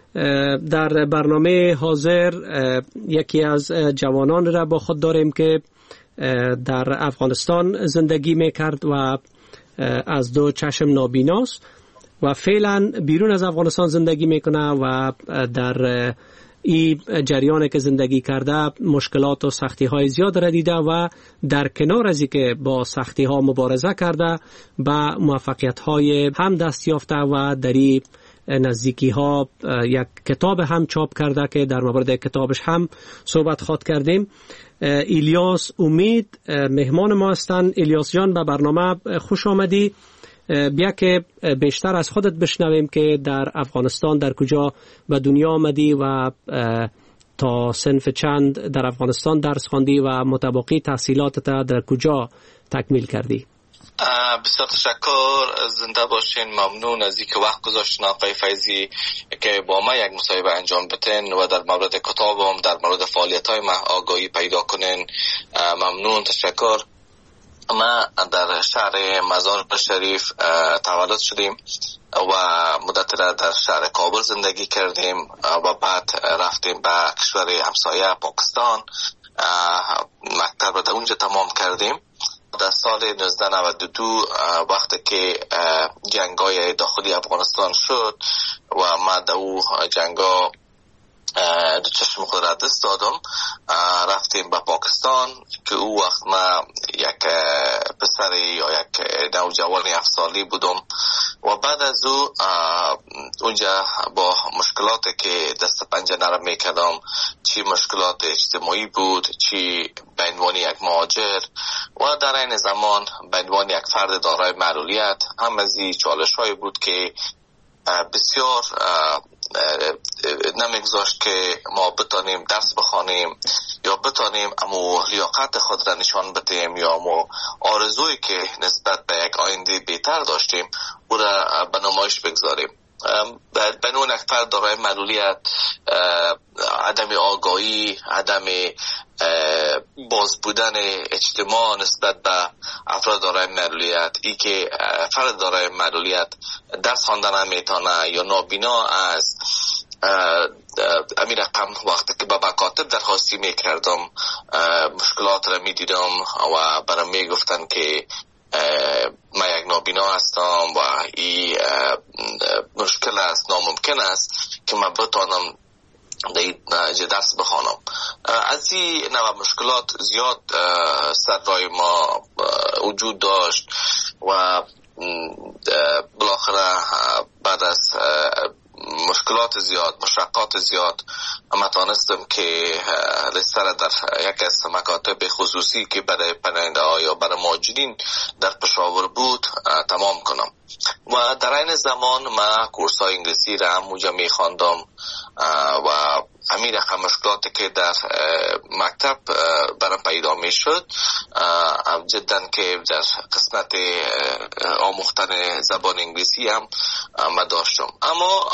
در برنامه حاضر یکی از جوانان را با خود داریم که در افغانستان زندگی میکرد و از دو چشم نابیناست و فعلا بیرون از افغانستان زندگی میکنه و در این جریان که زندگی کرده مشکلات و سختی های زیاد را دیده و در کنار از که با سختی ها مبارزه کرده به موفقیت های هم دست یافته و در این نزدیکی ها یک کتاب هم چاپ کرده که در مورد کتابش هم صحبت خواد کردیم. الیاس امید مهمان ما هستند. الیاس جان، به برنامه خوش آمدی. بیا که بیشتر از خودت بشنویم که در افغانستان در کجا به دنیا آمدی و تا صنف چند در افغانستان درس خواندی و متبقی تحصیلاتت در کجا تکمیل کردی؟ بسیار تشکر، زنده باشین. ممنون از اینکه وقت گذاشتین آقای فیضی که با ما یک مصاحبه انجام بدین و در مورد کتابم در مورد فعالیت‌های ما آگاهی پیدا کنین. ممنون، تشکر. ما در شهر مزار شریف تولد شدیم و مدت را در شهر کابل زندگی کردیم و بعد رفتیم به کشور همسایه پاکستان، مکتب را در اونجا تمام کردیم. در سال نوزده نود و دو وقتی که جنگای داخلی افغانستان شد و ما در او جنگا دو چشم خود را دست دادم، رفتیم به پاکستان که او وقت ما یک پسر یا یک نوجوان هفت سالی بودم و بعد از او اونجا با مشکلاتی که دست پنجه نرم میکردم، چی مشکلات اجتماعی بود، چی به عنوان یک مهاجر و در این زمان به عنوان یک فرد دارای معلولیت، هم از این چالش های بود که بسیار نمیگذاشت که ما بتانیم درس بخوانیم یا بتانیم امو لیاقت خود را نشان بدیم یا امو آرزویی که نسبت به یک آینده بهتر داشتیم او را به نمایش بگذاریم. به نوع یک فرد دارای معلولیت، عدم آگاهی، عدم باز بودن اجتماع نسبت به افراد دارای معلولیت، ای که فرد دارای معلولیت درس خواندن نمیتونه یا نابینا از امیر رقم وقتی که به مکاتب درخواستی میکردم مشکلات را میدیدم و برام میگفتن که ما یک نابینا هستم و این مشکل است، ناممکن است که من بتانم در درس بخوانم. از این نوع مشکلات زیاد سر رای ما وجود داشت و بالاخره بعد از مشکلات زیاد، مشقات زیاد، اما تانستم که لسته در یک از مکاتب خصوصی که برای پناهنده ها یا برای مهاجرین در پشاور بود تمام کنم و در این زمان ما کورس های انگلیسی را هم اونجا می خواندم و همین رقم مشکلاتی که در مکتب برام پیدا می شد جدا که در قسمت آموختن زبان انگلیسی هم ما داشتم. اما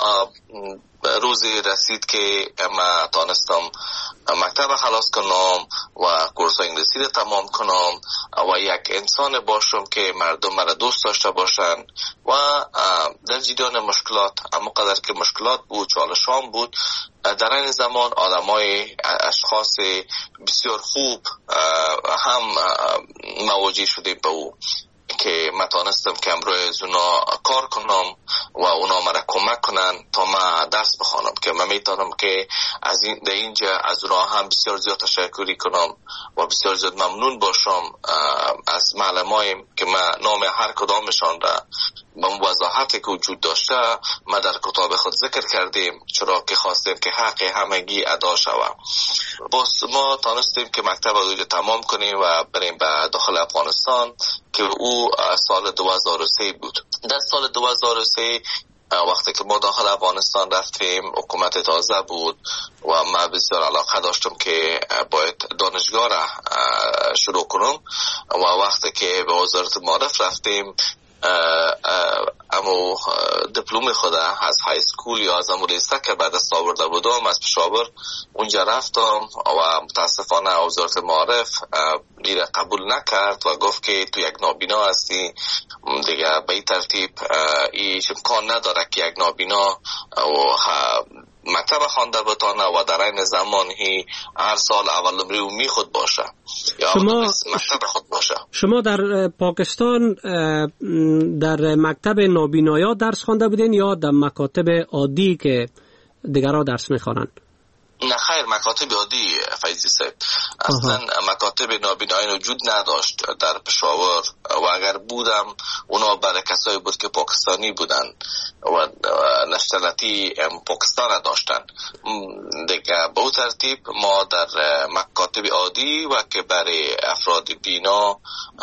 روزی رسید که ما تانستم مکتب خلاص کنم و کورس انگلیسی را تمام کنم و یک انسان باشم که مردم مرا دوست داشته باشن و در جریان مشکلات، اما قدر که مشکلات بود، چالشان بود، در این زمان آدمای اشخاص بسیار خوب هم مواجه شدیم به او که من تانستم که امروز از اونا کار کنم و اونا مرا کمک کنن تا من درس بخوانم که من میتونم که از این در اینجا از اونا هم بسیار زیاد تشکری کنم و بسیار زیاد ممنون باشم از معلمایم که من نام هر کدامشان را به وضاحتی که وجود داشته ما در کتاب خود ذکر کردیم، چرا که خواستیم که حق همگی ادا شود. باز ما تانستیم که مکتب رو تمام کنیم و بریم به داخل افغانستان که او سال دو هزار و سه بود. در سال دو هزار و سه وقتی که ما داخل افغانستان رفتیم، حکومت تازه بود و ما بسیار علاقه داشتم که باید دانشگاه را شروع کنم و وقتی که به وزارت معارف رفتیم اما دیپلم خود از های اسکول یا از امولیسته که بعد از آورده بودم از پشاور اونجا رفتم و متاسفانه وزارت معارف دیره قبول نکرد و گفت که تو یک نابینا هستی دیگه، به این ترتیب ایش امکان نداره که یک نابینا و مکتب خوانده بتانه و در این زمانی هر سال اول نمره می خود باشه یا شما مکتب خود باشه. شما در پاکستان در مکتب نابینایا درس خوانده بودین یا در مکاتب عادی که دیگرها درس میخوانند؟ نه خیر، مکاتب عادی فیضی صاحب. اصلا مکاتب نابینایی وجود نداشت در پشاور و اگر بودم اونا برای کسایی بود که پاکستانی بودن و نشنالیتی پاکستان داشتن دیگه. به اون ترتیب ما در مکاتب عادی و که برای افراد بینا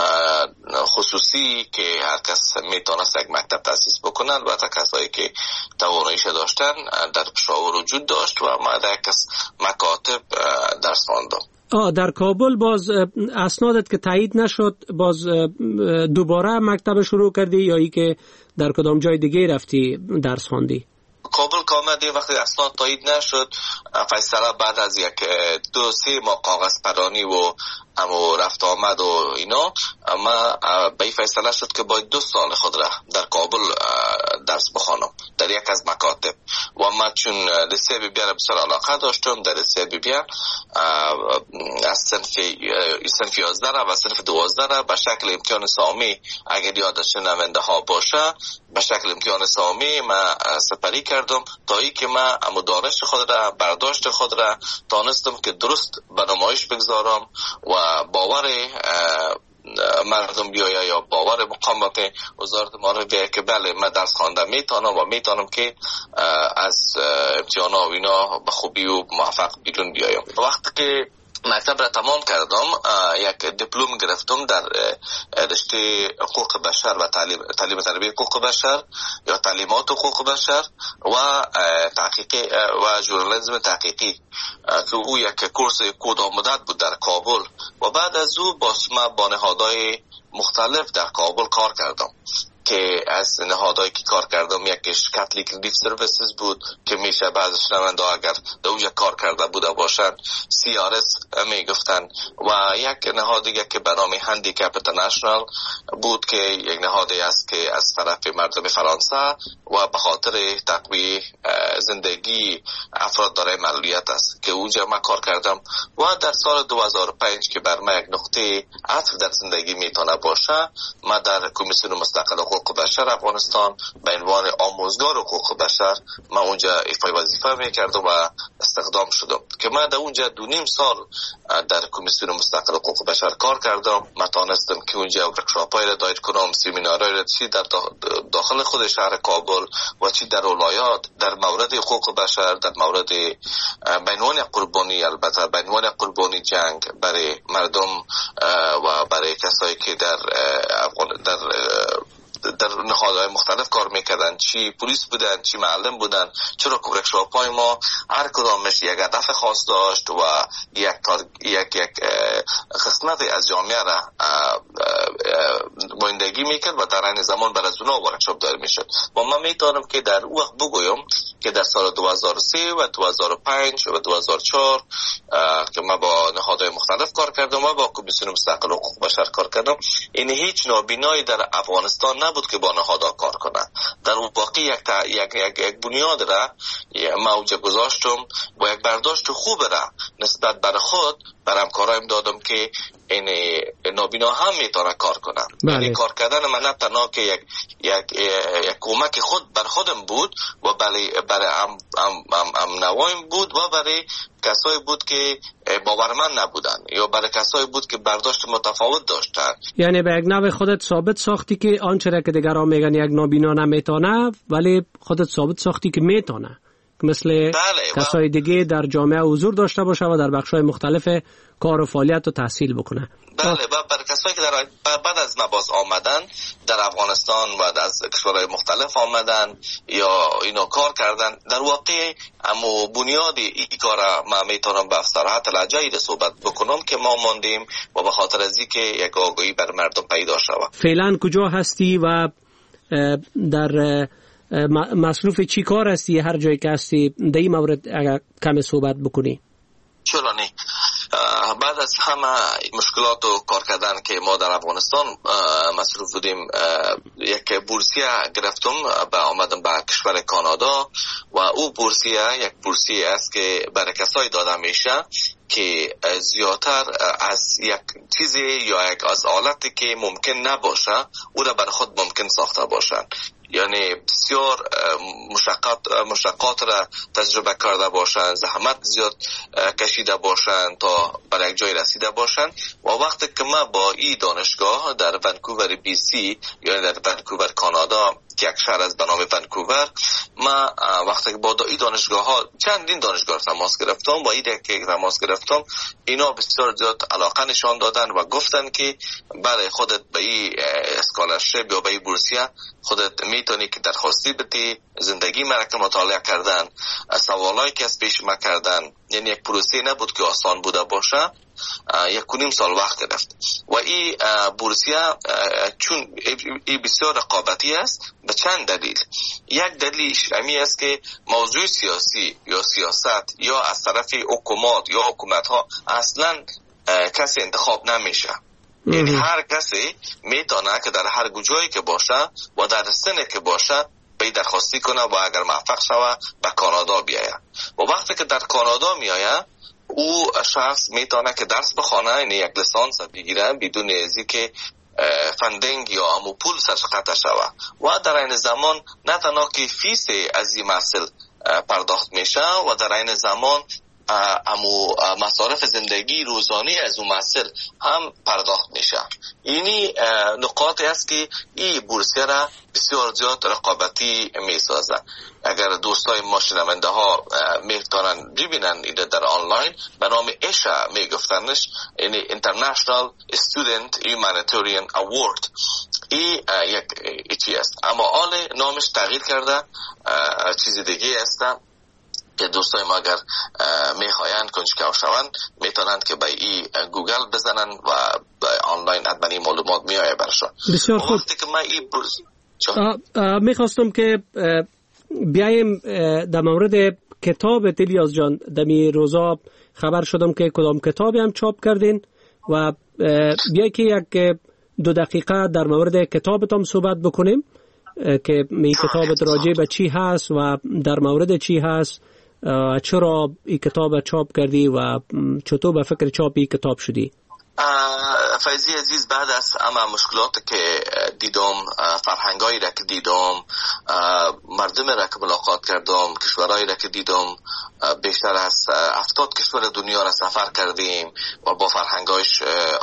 خصوصی که هر کس میتونست یک مکتب تاسیس بکنن، البته کسایی که تواناییش داشتن در پشاور وجود داشت و ما در کس مکاتب درس خواندم. آه در کابل باز اسنادت که تایید نشد باز دوباره مکتب شروع کردی یا ای که در کدام جای دیگه رفتی درس خواندی؟ کابل که آمدی وقتی اسناد تایید نشد فیصله بعد از یک دو سه ماه کاغذ پرانی و اما رفت آمد و اینا، اما به این فیصله شد که باید دو سال خود را در کابل درس بخوانم در یک از مکاتب و ما چون لیسه بی بیان بسیار علاقه داشتم در لیسه بی بیان از صنف صنف یازده را و صنف دوازده را به شکل امتحان سامی اگر یادش شنونده ها باشه به شکل امتحان سامی ما سپری کردم تا ای که ما مدارش خود را برداشت خود را تانستم که درست به نمایش بگذارم و باور مردم بیایا یا باور مقامات وزارت معارف بیایا که بله من درس خوانده میتونم و میتونم که از امتحانا و اینا به خوبی و موفق بیرون بیایم. وقتی که مکتب را تمام کردم یک دیپلم گرفتم در رشته حقوق بشر و تعلیم تعلیم تربیت حقوق بشر یا تعلیمات حقوق بشر و تحقیق و ژورنالیسم تحقیقی که او یک کورس کوتاه مدت بود در کابل و بعد از او با ما با نهادهای مختلف در کابل کار کردم که از نهادهایی که کار کردم یکیش کاتولیک ریلیف سرویسز بود که میشه بعض شنونده اگر در اونجا کار کرده بوده باشن سی آر اس میگفتن و یک نهاد دیگه که به نام هندیکپ اینترنشنال بود که یک نهادی است که از طرف مردم فرانسه و به خاطر تقویت زندگی افراد دارای معلولیت است که اونجا من کار کردم و در سال دو هزار و پنج که بر من یک نقطه عطف در زندگی میتونه باشه ما در کمیسیون مستقل حقوق بشر افغانستان به عنوان آموزگار حقوق بشر من اونجا ایفای وظیفه میکردم و استخدام شدم که من در اونجا دو نیم سال در کمیسیون مستقل حقوق بشر کار کردم. من تانستم که اونجا ورکشاپ‌های را دایر کنم، سمینارهای را چی در داخل خود شهر کابل و چی در ولایات در مورد حقوق بشر، در مورد به عنوان قربانی، البته به عنوان قربانی جنگ برای مردم و برای کسایی که در افغان در در نهادهای مختلف کار میکردن، چی پلیس بودن چی معلم بودن، چرا که ورکشاپ‌های ما هر کدامش یک هدف خاص داشت و یک یک یک قسمت از جامعه را بایندگی میکرد و در این زمان بر از اونها ورکشاپ دایر میشد و من میتونم که در اون وقت بگویم که در سال دو هزار و سه و دو هزار و پنج و دو هزار و چهار که من با نهادهای مختلف کار کردم و با کمیسیون مستقل حقوق بشر کار کردم، این هیچ نابینایی در افغانستان نبود که با نهادها کار کنه. در واقع یک, یک, یک, یک بنیاد را ما اوجا گذاشتم و یک برداشت خوب را نسبت بر خود بر همکارایم دادم که این نابینا هم میتونه کار کنن. یعنی کار کردن من نه تنها که یک یک یک کمک خود بر خودم بود و برای برای ام ام ام, ام نوایم بود و برای کسایی بود که باورمند نبودن یا برای کسایی بود که برداشت متفاوت داشتن. یعنی به یک نوع خودت ثابت ساختی که آنچه را که دیگران میگن یک نابینا نمیتونه، ولی خودت ثابت ساختی که میتونه، مثل بله کسای دیگه در جامعه حضور داشته باشه و در بخش‌های مختلف کار و فعالیت و تحصیل بکنه. بله و برای کسایی که در بعد از مباز آمدن در افغانستان و از کشورهای مختلف آمدن یا اینو کار کردن، در واقع اما بنیادی این کار ما میتونم به صراحت لجایی صحبت بکنم که ما ماندیم و به خاطر از اینکه یک آگاهی بر مردم پیدا شود. فعلا کجا هستی و در مصروف چی کار هستی؟ هر جایی که هستی در این مورد اگر کم صحبت بکنی. چرا نه؟ بعد از همه مشکلات و کار کردن که ما در افغانستان مصروف بودیم، یک بورسیه گرفتم و آمدم به کشور کانادا و او بورسیه یک بورسیه است که برای کسایی داده میشه که زیادتر از یک چیزی یا یک از آلتی که ممکن نباشه او را بر خود ممکن ساخته باشن. یعنی بسیار مشقات مشقات را تجربه کرده باشن، زحمت زیاد کشیده باشن تا بر یک جای رسیده باشن و وقتی که ما با این دانشگاه در ونکوور بی سی یعنی در ونکوور کانادا که یک شهر از به نام ونکوور، ما وقتی که با این دانشگاه ها چندین دانشگاه تماس گرفتم و این که تماس گرفتم اینا بسیار زیاد علاقه نشان دادن و گفتن که برای خودت به این اسکالرشیپ یا به این بورسیه خودت میتونی که درخواستی بدی، زندگی مرکه مطالعه کردن، سوالایی که از پیش ما کردن. یعنی یک پروسه نبود که آسان بوده باشه. یک و نیم سال وقت گرفت و این بورسیه چون این بسیار رقابتی است به چند دلیل. یک دلیلش امی است که موضوع سیاسی یا سیاست یا از طرف حکومت یا حکومت ها اصلا کسی انتخاب نمیشه. یعنی هر کسی میتونه که در هر جایی که باشه و در سنی که باشه به درخواستی کنه و اگر موفق شوه به کانادا بیایه و وقتی که در کانادا میایه او شخص میتونه که درس بخونه، یعنی یک لیسانس بگیره بدون ازی که فندینگ یا امو پول سرش قطع شوه و در این زمان نه تنها که فیس از این محصول پرداخت میشه و در این زمان امو مصارف زندگی روزانه از اون محصول هم پرداخت میشه. اینی نقاطی است که این بورسیه را بسیار زیاد رقابتی میسازه. اگر دوستای ما شنونده ها میتونن ببینن ایده در آنلاین به نام ایشا میگفتنش، یعنی International Student Humanitarian Award. این یک چیز است اما حال نامش تغییر کرده، چیز دیگه است که دوستای ما اگر میخواین کنجکاو شوند میتونند که به این گوگل بزنن و آنلاین ادمنی معلومات میایه برشان. بسیار خوب. وقتی که من این برز... میخواستم که بیایم در مورد کتاب الیاس جان. دمی روزا خبر شدم که کدام کتابی هم چاپ کردین و بیایی که یک دو دقیقه در مورد کتابتان صحبت بکنیم که می کتابت راجع به چی هست و در مورد چی هست، چرا این کتاب چاپ کردی و چطور به فکر چاپ این کتاب شدی؟ فیضی عزیز، بعد از اما مشکلات که دیدم، فرهنگایی را که دیدم، مردم را که ملاقات کردم، کشورهایی را که دیدم، بیشتر از هفتاد کشور دنیا را سفر کردیم و با فرهنگایش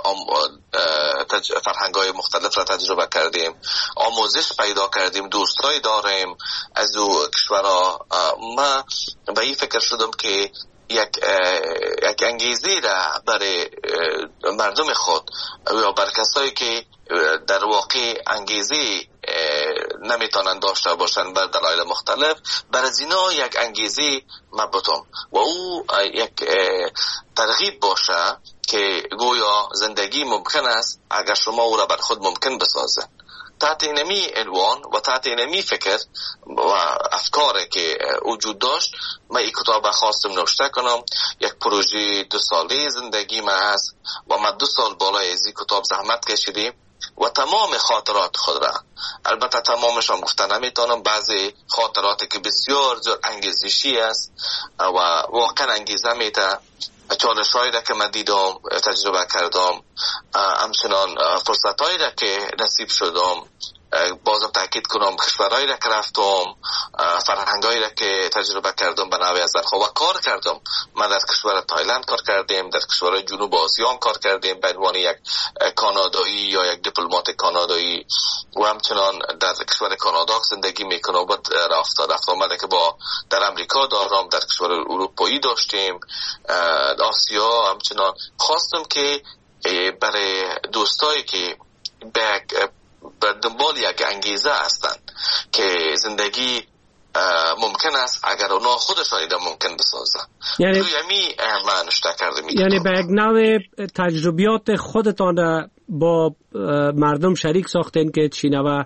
فرهنگای مختلف را تجربه کردیم، آموزش پیدا کردیم، دوستایی داریم از او کشورها. ما به این فکر شدم که یک یک انگیزه را برای مردم خود یا بر کسایی که در واقع انگیزه نمیتونن داشته باشن بر دلایل مختلف، بر از اینا یک انگیزه مبتم و او یک ترغیب باشه که گویا زندگی ممکن است اگر شما او را بر خود ممکن بسازه. تحت اینمی عنوان و تحت اینمی فکر و افکاری که وجود داشت من این کتاب خواستم نوشته کنم. یک پروژه دو ساله زندگی من هست و من دو سال بالای از این کتاب زحمت کشیدیم و تمام خاطرات خود را، البته تمامش هم گفتن نمیتونم، بعضی خاطراتی که بسیار زیاد انگیزشی است و واقعا انگیزه میده، چالش هایی را که من دیدم تجربه کردم، همچنان فرصت هایی را که نصیب شدم، بازم تاکید کنم کشورهایی را که رفتم، فرهنگایی را که تجربه کردم به نوعی از درخوا و کار کردم. من در کشور تایلند کار کردیم، در کشور جنوب آسیا کار کردیم به عنوان یک کانادایی یا یک دیپلمات کانادایی و همچنان در کشور کانادا زندگی میکنم و رفت رفت آمده که با در امریکا دارم، در کشور اروپایی داشتیم، آسیا. همچنان خواستم که برای دوستایی که به به دنبال یک انگیزه هستند که زندگی ممکن است اگر اونا خودشان ایده ممکن بسازن، یعنی روی امی من نشته کرده میکنم. یعنی به یک نوع تجربیات خودتان با مردم شریک ساختین که چینه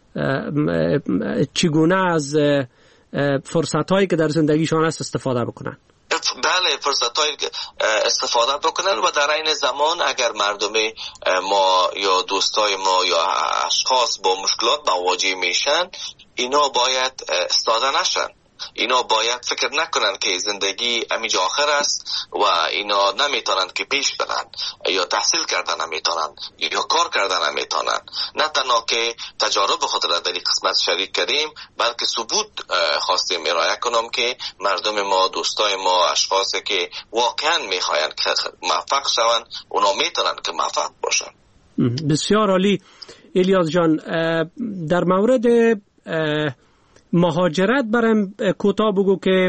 چگونه از فرصت هایی که در زندگیشان است استفاده بکنن. بله، فرصت های استفاده بکنن و در این زمان اگر مردم ما یا دوستای ما یا اشخاص با مشکلات مواجه میشن، اینا باید استاده نشن، اینا باید فکر نکنن که زندگی امیج آخر است و اینا نمیتونن که پیش برن یا تحصیل کردن نمیتونن یا کار کردن نمیتونن. نه تنها که تجارب خود را در این قسمت شریک کردیم، بلکه ثبوت خواستیم ارائه کنم که مردم ما، دوستای ما، اشخاصی که واقعا میخواین که موفق شون، اونا میتونن که موفق باشن. بسیار عالی. الیاس جان، در مورد مهاجرت برام کوتاه بگو که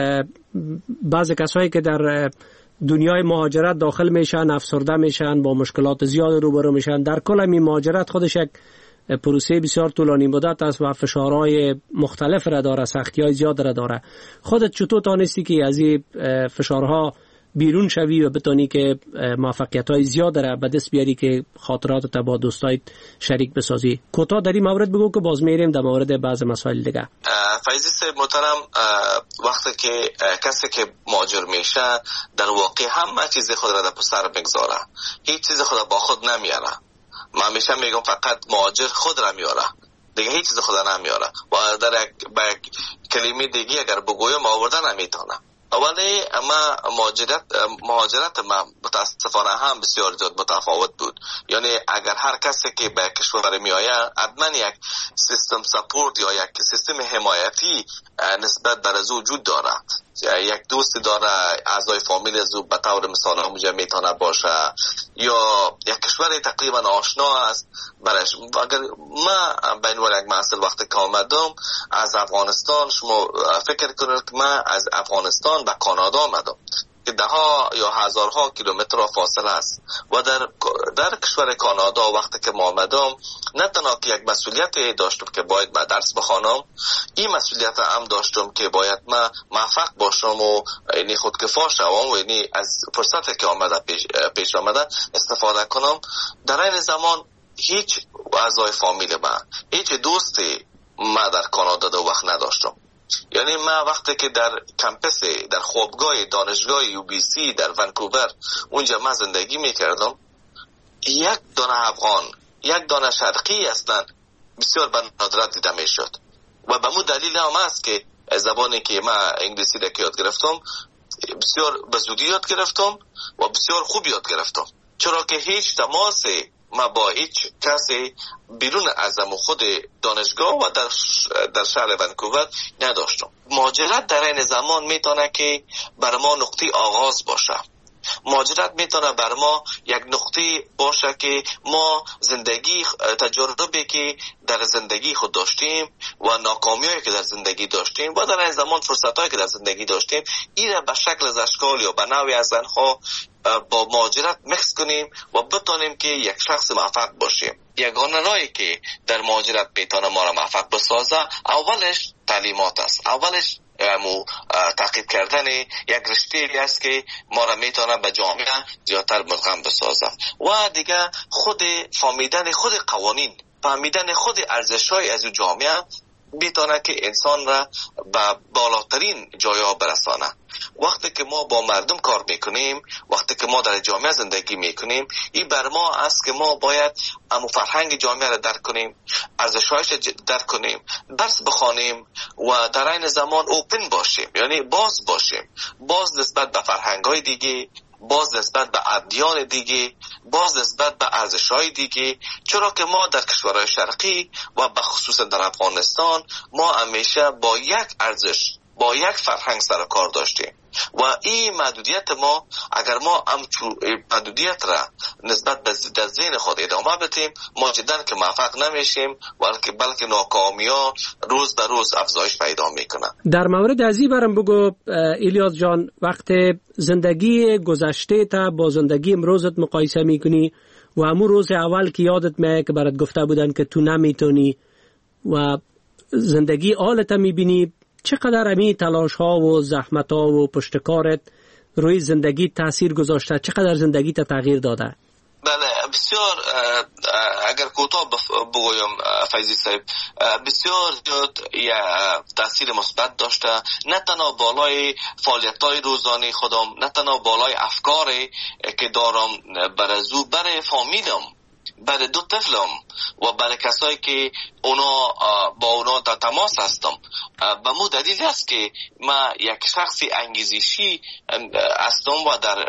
بعضی کسایی که در دنیای مهاجرت داخل میشن افسرده میشن، با مشکلات زیاد روبرو میشن. در کل این مهاجرت خودش یک پروسه بسیار طولانی مدت است و فشارهای مختلف را داره، سختی‌های زیاد را داره. خودت چطور تانستی که از این فشارها بیرون شوی و بتونی که موفقیت‌های زیاد را به دست بیاری که خاطراتت با دوستایت شریک بسازی؟ کوتاه در این مورد بگو که باز میریم در مورد بعض مسائل دیگه. فیضی صاحب محترم، وقتی که کسی که مهاجر میشه در واقع همه چیز خود را در سر میگذاره، هیچ چیز خود با خود نمیاره. من همیشه میگم فقط مهاجر خود را میاره، دیگه هیچ چیز خود نمیاره و در یک کلمه دیگه اگر بگویم آوردن نمیتونه. اولی اما مهاجرت مهاجرت ما متاسفانه هم بسیار زیاد متفاوت بود. یعنی اگر هر کسی که به کشور می آید حتما یک سیستم سپورت یا یک سیستم حمایتی نسبت بر از وجود دارد. یک دوست داره، اعضای فامیل از او به طور مثال همونجا میتونه باشه، یا یک کشور تقریبا آشنا است برش. اگر ما به عنوان یک مسئله وقتی که آمدم از افغانستان، شما فکر کنید که من از افغانستان به کانادا آمدم که ده ها یا هزارها کیلومتر فاصله است و در در کشور کانادا وقتی که ما آمدم نه تنها که یک مسئولیت داشتم که باید من درس بخوانم، این مسئولیت هم داشتم که باید من موفق باشم و یعنی خودکفا شوم و یعنی از فرصتی که آمده پیش, پیش آمده استفاده کنم. در این زمان هیچ اعضای فامیل من، هیچ دوستی من در کانادا دو وقت نداشتم. یعنی من وقتی که در کمپس، در خوابگاه دانشگاه یو بی سی در ونکوور اونجا من زندگی میکردم، یک دانه افغان، یک دانه شرقی اصلا بسیار به ندرت دیده میشد و به مو دلیل هم است که زبانی که من انگلیسی را که یاد گرفتم بسیار به زودی یاد گرفتم و بسیار خوب یاد گرفتم، چرا که هیچ تماس ما با هیچ کسی بیرون از خود دانشگاه و در در شهر ونکوور نداشتم. مهاجرت در این زمان میتونه که بر ما نقطه آغاز باشه. مهاجرت میتونه بر ما یک نقطه باشه که ما زندگی، تجربه که در زندگی خود داشتیم و ناکامیایی که در زندگی داشتیم و در این زمان فرصتایی که در زندگی داشتیم، این به شکل از اشکال یا به نوعی از آنها با مهاجرت مکس کنیم و بتونیم که یک شخص موفق باشیم. یگانه راهی که در مهاجرت میتونه ما را موفق بسازه اولش تعلیمات است، اولش مو تعقیب کردن یک رشته است که ما را میتونه به جامعه زیادتر مدغم بسازه و دیگه خود فهمیدن خود قوانین، فهمیدن خود ارزش‌های از جامعه بیتونه که انسان را به بالاترین جایا برسانه. وقتی که ما با مردم کار میکنیم، وقتی که ما در جامعه زندگی میکنیم، این بر ما است که ما باید امو فرهنگ جامعه را درک کنیم، ارزش‌هایش را درک کنیم، درس بخوانیم و در این زمان اوپن باشیم، یعنی باز باشیم، باز نسبت به فرهنگ‌های دیگه، باز نسبت به ادیان دیگه، باز نسبت به ارزش‌های دیگه. چرا که ما در کشورهای شرقی و به خصوص در افغانستان ما همیشه با یک ارزش، با یک فرهنگ سر کار داشتیم و این محدودیت ما، اگر ما همچون محدودیت را نسبت به در ذهن خود ادامه بدیم، ما جدا که موفق نمیشیم، بلکه بلکه ناکامی‌ها روز در روز افزایش پیدا میکنه. در مورد ازی برام بگو الیاس جان، وقت زندگی گذشته تا با زندگی امروزت مقایسه میکنی و همون روز اول که یادت میاد که برات گفته بودن که تو نمیتونی و زندگی حالت میبینی، چقدر امی تلاش ها و زحمت ها و پشتکارت روی زندگی تاثیر گذاشته؟ چقدر زندگی تا تغییر داده؟ بله بسیار. اگر کوتاه بگویم فیضی صاحب، بسیار زیاد تاثیر مثبت داشته، نه تنها بالای فعالیت‌های روزانه خودم، نه تنها بالای افکاری که دارم برازو برای فامیلم، برای دو طفلم و برای کسایی که اونا با اونا در تماس هستم. به مو دلیل است که ما یک شخصی انگیزشی هستم و در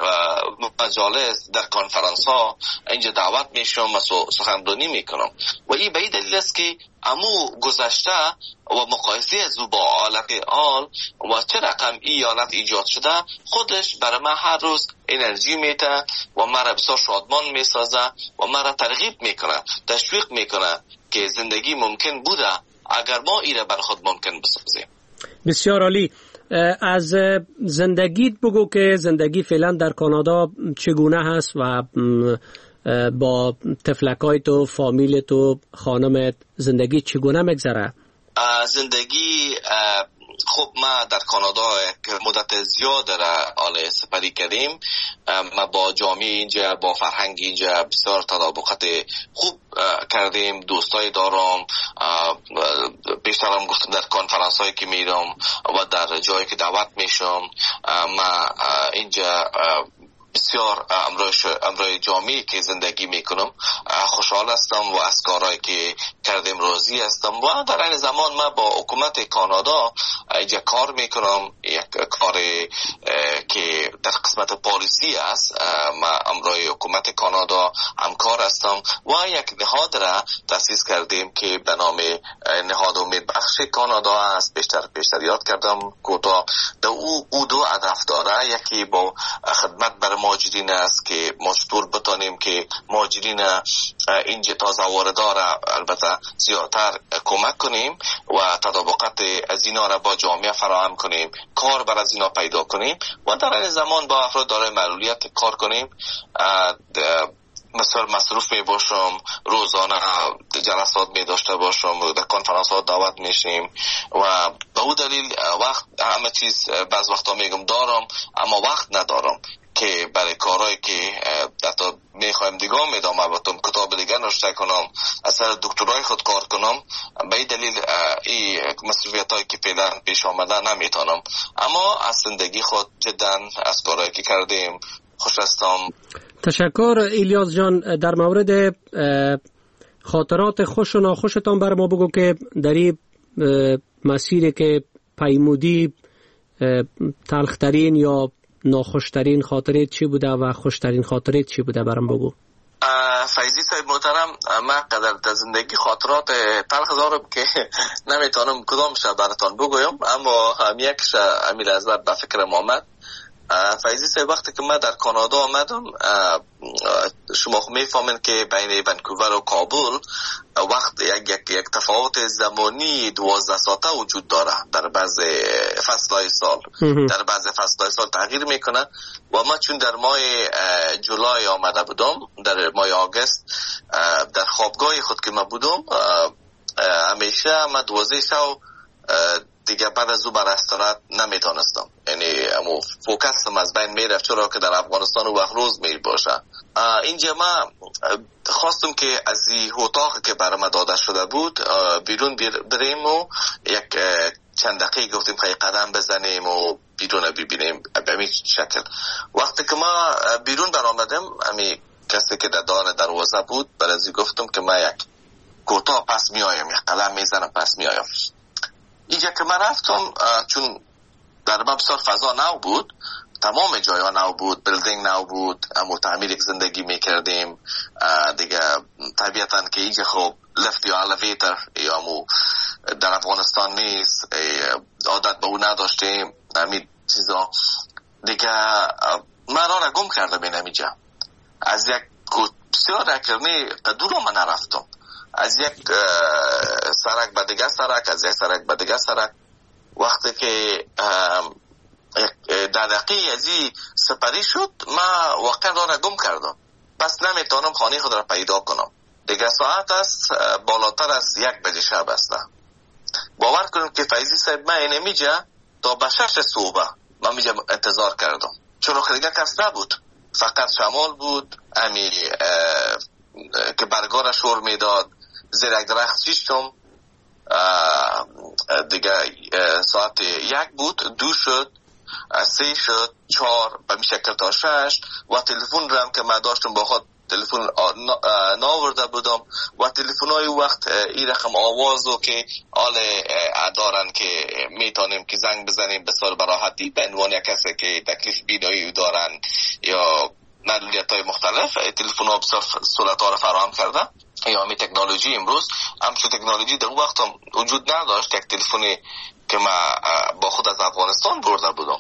مجالس، در کنفرانس ها اینجا دعوت میشم و سخنرانی میکنم و این به این دلیل است که امو گذشته و مقایسه از او با حالت حال و چه رقم این حالت ایجاد شده خودش برای من هر روز انرژی میده و مرا بسیار شادمان میسازه و مرا ترغیب میکنه، تشویق میکنه که زندگی ممکن بوده اگر ما ایره بر خود ممکن بسازیم. بسیار عالی. از زندگیت بگو که زندگی فعلا در کانادا چگونه هست و با تفلکای تو، فامیل تو، خانمت زندگی چگونه میگذره؟ زندگی خب ما در کانادا یک مدت زیاد را آل سپری کردیم. ما با جامعه اینجا، با فرهنگ اینجا بسیار تطابقات خوب کردیم. دوستای دارم، بیشترم گفتم در کنفرانس هایی که میرم و در جایی که دعوت میشم، ما اینجا بسیار امروی جامعی که زندگی میکنم خوشحال هستم و از کارهایی که کردیم راضی هستم و در این زمان من با حکومت کانادا اینجا کار میکنم، یک کار که در قسمت پالیسی است. من امروی حکومت کانادا همکار هستم و یک نهاد را تأسیس کردیم که به نام نهاد امید بخش کانادا است. بیشتر بیشتر یاد کردم کوتاه. در او او دو هدف داره، یکی با خدمت بر مهاجرین است که ما چطور بتانیم که مهاجرین اینجا تازه واردا را البته زیادتر کمک کنیم و تطابقات از اینا را با جامعه فراهم کنیم، کار بر از اینا پیدا کنیم و در این زمان با افراد دارای معلولیت کار کنیم. مثلا مصروف می باشم، روزانه جلسات می داشته باشم، در کنفرانس ها دعوت میشیم و به اون دلیل وقت همه چیز بعض وقتا میگم دارم اما وقت ندارم که برای کارهایی که حتی میخوایم دیگه میدام باتم کتاب دیگه نوشته کنم، اثر دکترای خود کار کنم. به این دلیل این مسئولیت هایی که فعلا پیش آمده نمیتونم، اما از زندگی خود جدا از کارهایی که کردیم خوش هستم. تشکر الیاس جان. در مورد خاطرات خوش و ناخوشتان بر ما بگو که در این مسیری که پیمودی تلخترین یا ناخوشترین خاطرت چی بوده و خوشترین خاطرت چی بوده برام بگو. فیضی صاحب محترم، من قدر در زندگی خاطرات تلخ دارم که نمیتونم کدامش براتون بگویم، اما هم یکش امیل ازبر به فکرم آمد. فیضی صاحب وقتی که من در کانادا آمدم، شما خب میفهمین که بین ونکوور و کابل وقت یک, یک, یک تفاوت زمانی دوازده ساعته وجود داره. در بعض فصلهای سال در بعض فصلهای سال تغییر میکنه و ما چون در ماه جولای آمده بودم، در ماه آگست در خوابگاه خود که ما بودم، همیشه ما دوازده شو دیگه بعد از او بر استراحت نمیتونستم، یعنی امو فوکسم از بین میرفت، چرا که در افغانستان وقت روز می باشه. اینجا ما خواستم که از این اتاق که برام داده شده بود بیرون بریم و یک چند دقیقه گفتیم که قدم بزنیم و بیرون ببینیم به همین شکل. وقتی که ما بیرون برآمدم، همین کسی که در دار دروازه بود برای گفتم که ما یک کوتاه پس می آیم، یک قدم میزنم پس می آیم. اینجا که من رفتم، چون در ما بسیار فضا نو بود، تمام جایها نو بود، بیلدینگ نو بود، اما تعمیر یک زندگی میکردیم دیگه. طبیعتا که اینجا خب لفت یا الیویتر یا مو در افغانستان نیست، عادت به اون نداشتیم، همین چیزا دیگه. من را گم کردم این اینجا. از یک بسیار اکرنی دور من نرفتم، از یک سرک به دیگه سرک، از یک سرک به دیگه سرک. وقتی که در دقیقه از این سپری شد، ما واقعا را گم کردم، پس نمیتونم خانه خود را پیدا کنم. دیگه ساعت است بالاتر از یک بجه شب است. باور کنم که فیضی صاحب، من اینه میجا تا به شش صبح من میجا انتظار کردم، چون که دیگه کس نبود، فقط شمال بود امی که برگار شور میداد. زیر یک درخت شیشتم، دیگه ساعت یک بود، دو شد، سه شد، چهار، به می شکل تا شش. و تلفن رو هم که من داشتم با خود تلفن ناورده بودم و تلفن های وقت این رقم آوازو که آل دارن که میتونیم که زنگ بزنیم بسیار براحتی به عنوان یک کسی که تکلیف بینایی دارن یا معلولیت های مختلف. تلفن ها بسیار سهولت ها رو فراهم کرده. یا همی تکنولوژی امروز همچون تکنولوژی در وقت هم وجود نداشت. یک تلفنی که ما با خود از افغانستان برده بودم،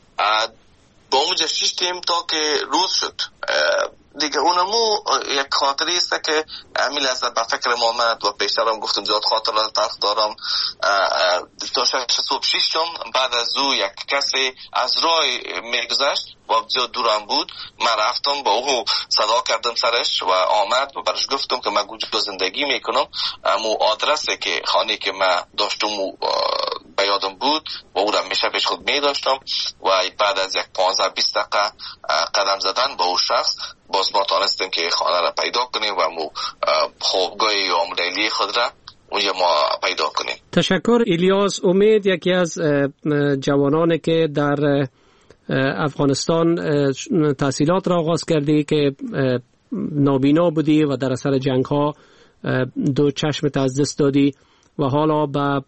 با اونجا شیشتیم تا که روز شد دیگه. اونمو یک خاطری است که امی لحظه به فکر ما آمد و پیشتر هم گفتم زیاد خاطرات تلخ دارم. تا شش صبح شیشتم، بعد از او یک کسی از راه میگذشت و زیاد دورم بود. من رفتم با او صدا کردم سرش و آمد و برش گفتم که من کجا زندگی میکنم. امو آدرسه که خانه که من داشتم به یادم بود و او را میشه پیش خود میداشتم. و بعد از یک پانزده بیست دقیقه قدم زدن با او شخص، باز ما تانستیم که خانه را پیدا کنیم و مو خوابگاه عمرلی خود را اونجا ما پیدا کنیم. تشکر الیاس. امید یکی از جوانانی که در افغانستان تحصیلات را آغاز کردی که نابینا بودی و در اثر جنگ ها دو چشمت از دست دادی و حالا به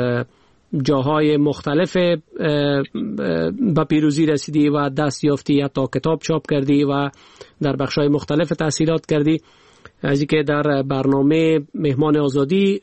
جاهای مختلف به پیروزی رسیدی و دست یافتی، حتی کتاب چاپ کردی و در بخش‌های مختلف تحصیلات کردی. از اینکه در برنامه مهمان آزادی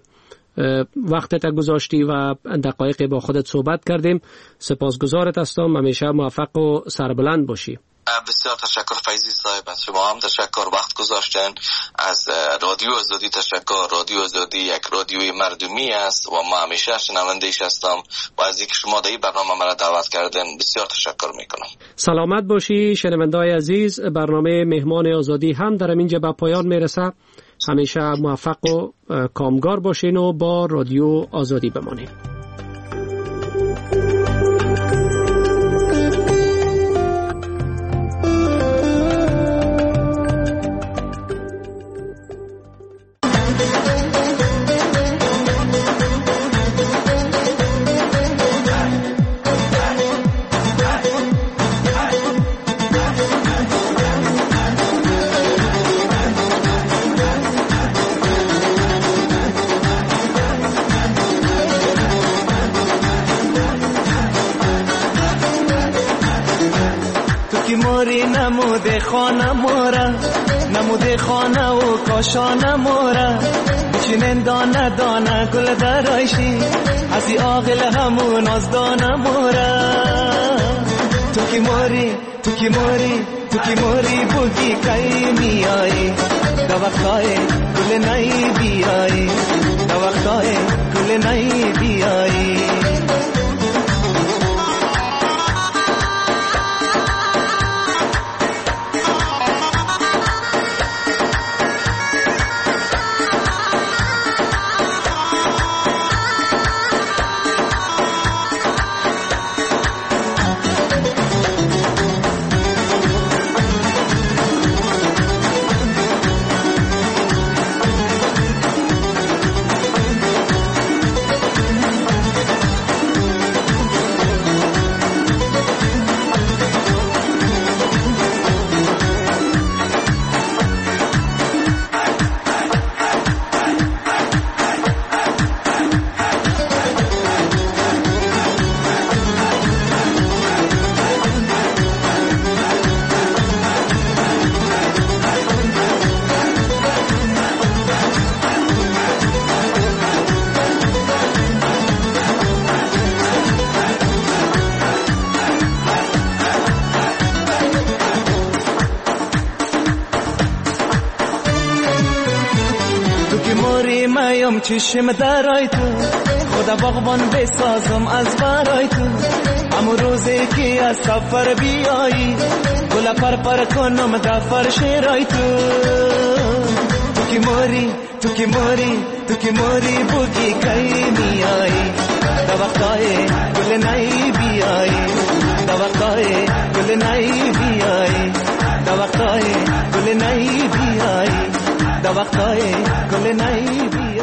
وقتت گذاشتی و دقایق با خودت صحبت کردیم، سپاسگزارت هستم. همیشه موفق و سربلند باشی. بسیار تشکر فیضی صاحب، از شما هم تشکر، وقت گذاشتن. از رادیو آزادی تشکر. رادیو آزادی یک رادیوی مردمی است و ما همیشه شنونده‌اش هستم و از اینکه شما در این برنامه مرا دعوت کردن بسیار تشکر میکنم. سلامت باشی شنونده‌های عزیز. برنامه مهمان آزادی هم در اینجا به پایان میرسه. همیشه موفق و کامگار باشین و با رادیو آزادی بمانید. نموده خانه مورا نموده خانه و کاشانه مورا بچینن دانه دانه گل درایشی ازی آقل همون از دانه مورا تو کی موری تو کی موری تو کی موری بوگی کئی میایی دا وقتای گل نئی بیایی دا وقتای گل نئی بیایی چشم درای تو، خدا باغبان بسازم از برای تو. همو روزی که از سفر بیایی گل پر پر کنم در فرش رای تو. تو کی موری تو کی موری تو کی موری بوگی کئی میایی دا وقتای گل نئی بیایی دا وقتای گل نئی بیایی دا وقتای گل نئی بیایی دا وقتای گل نئی بیایی.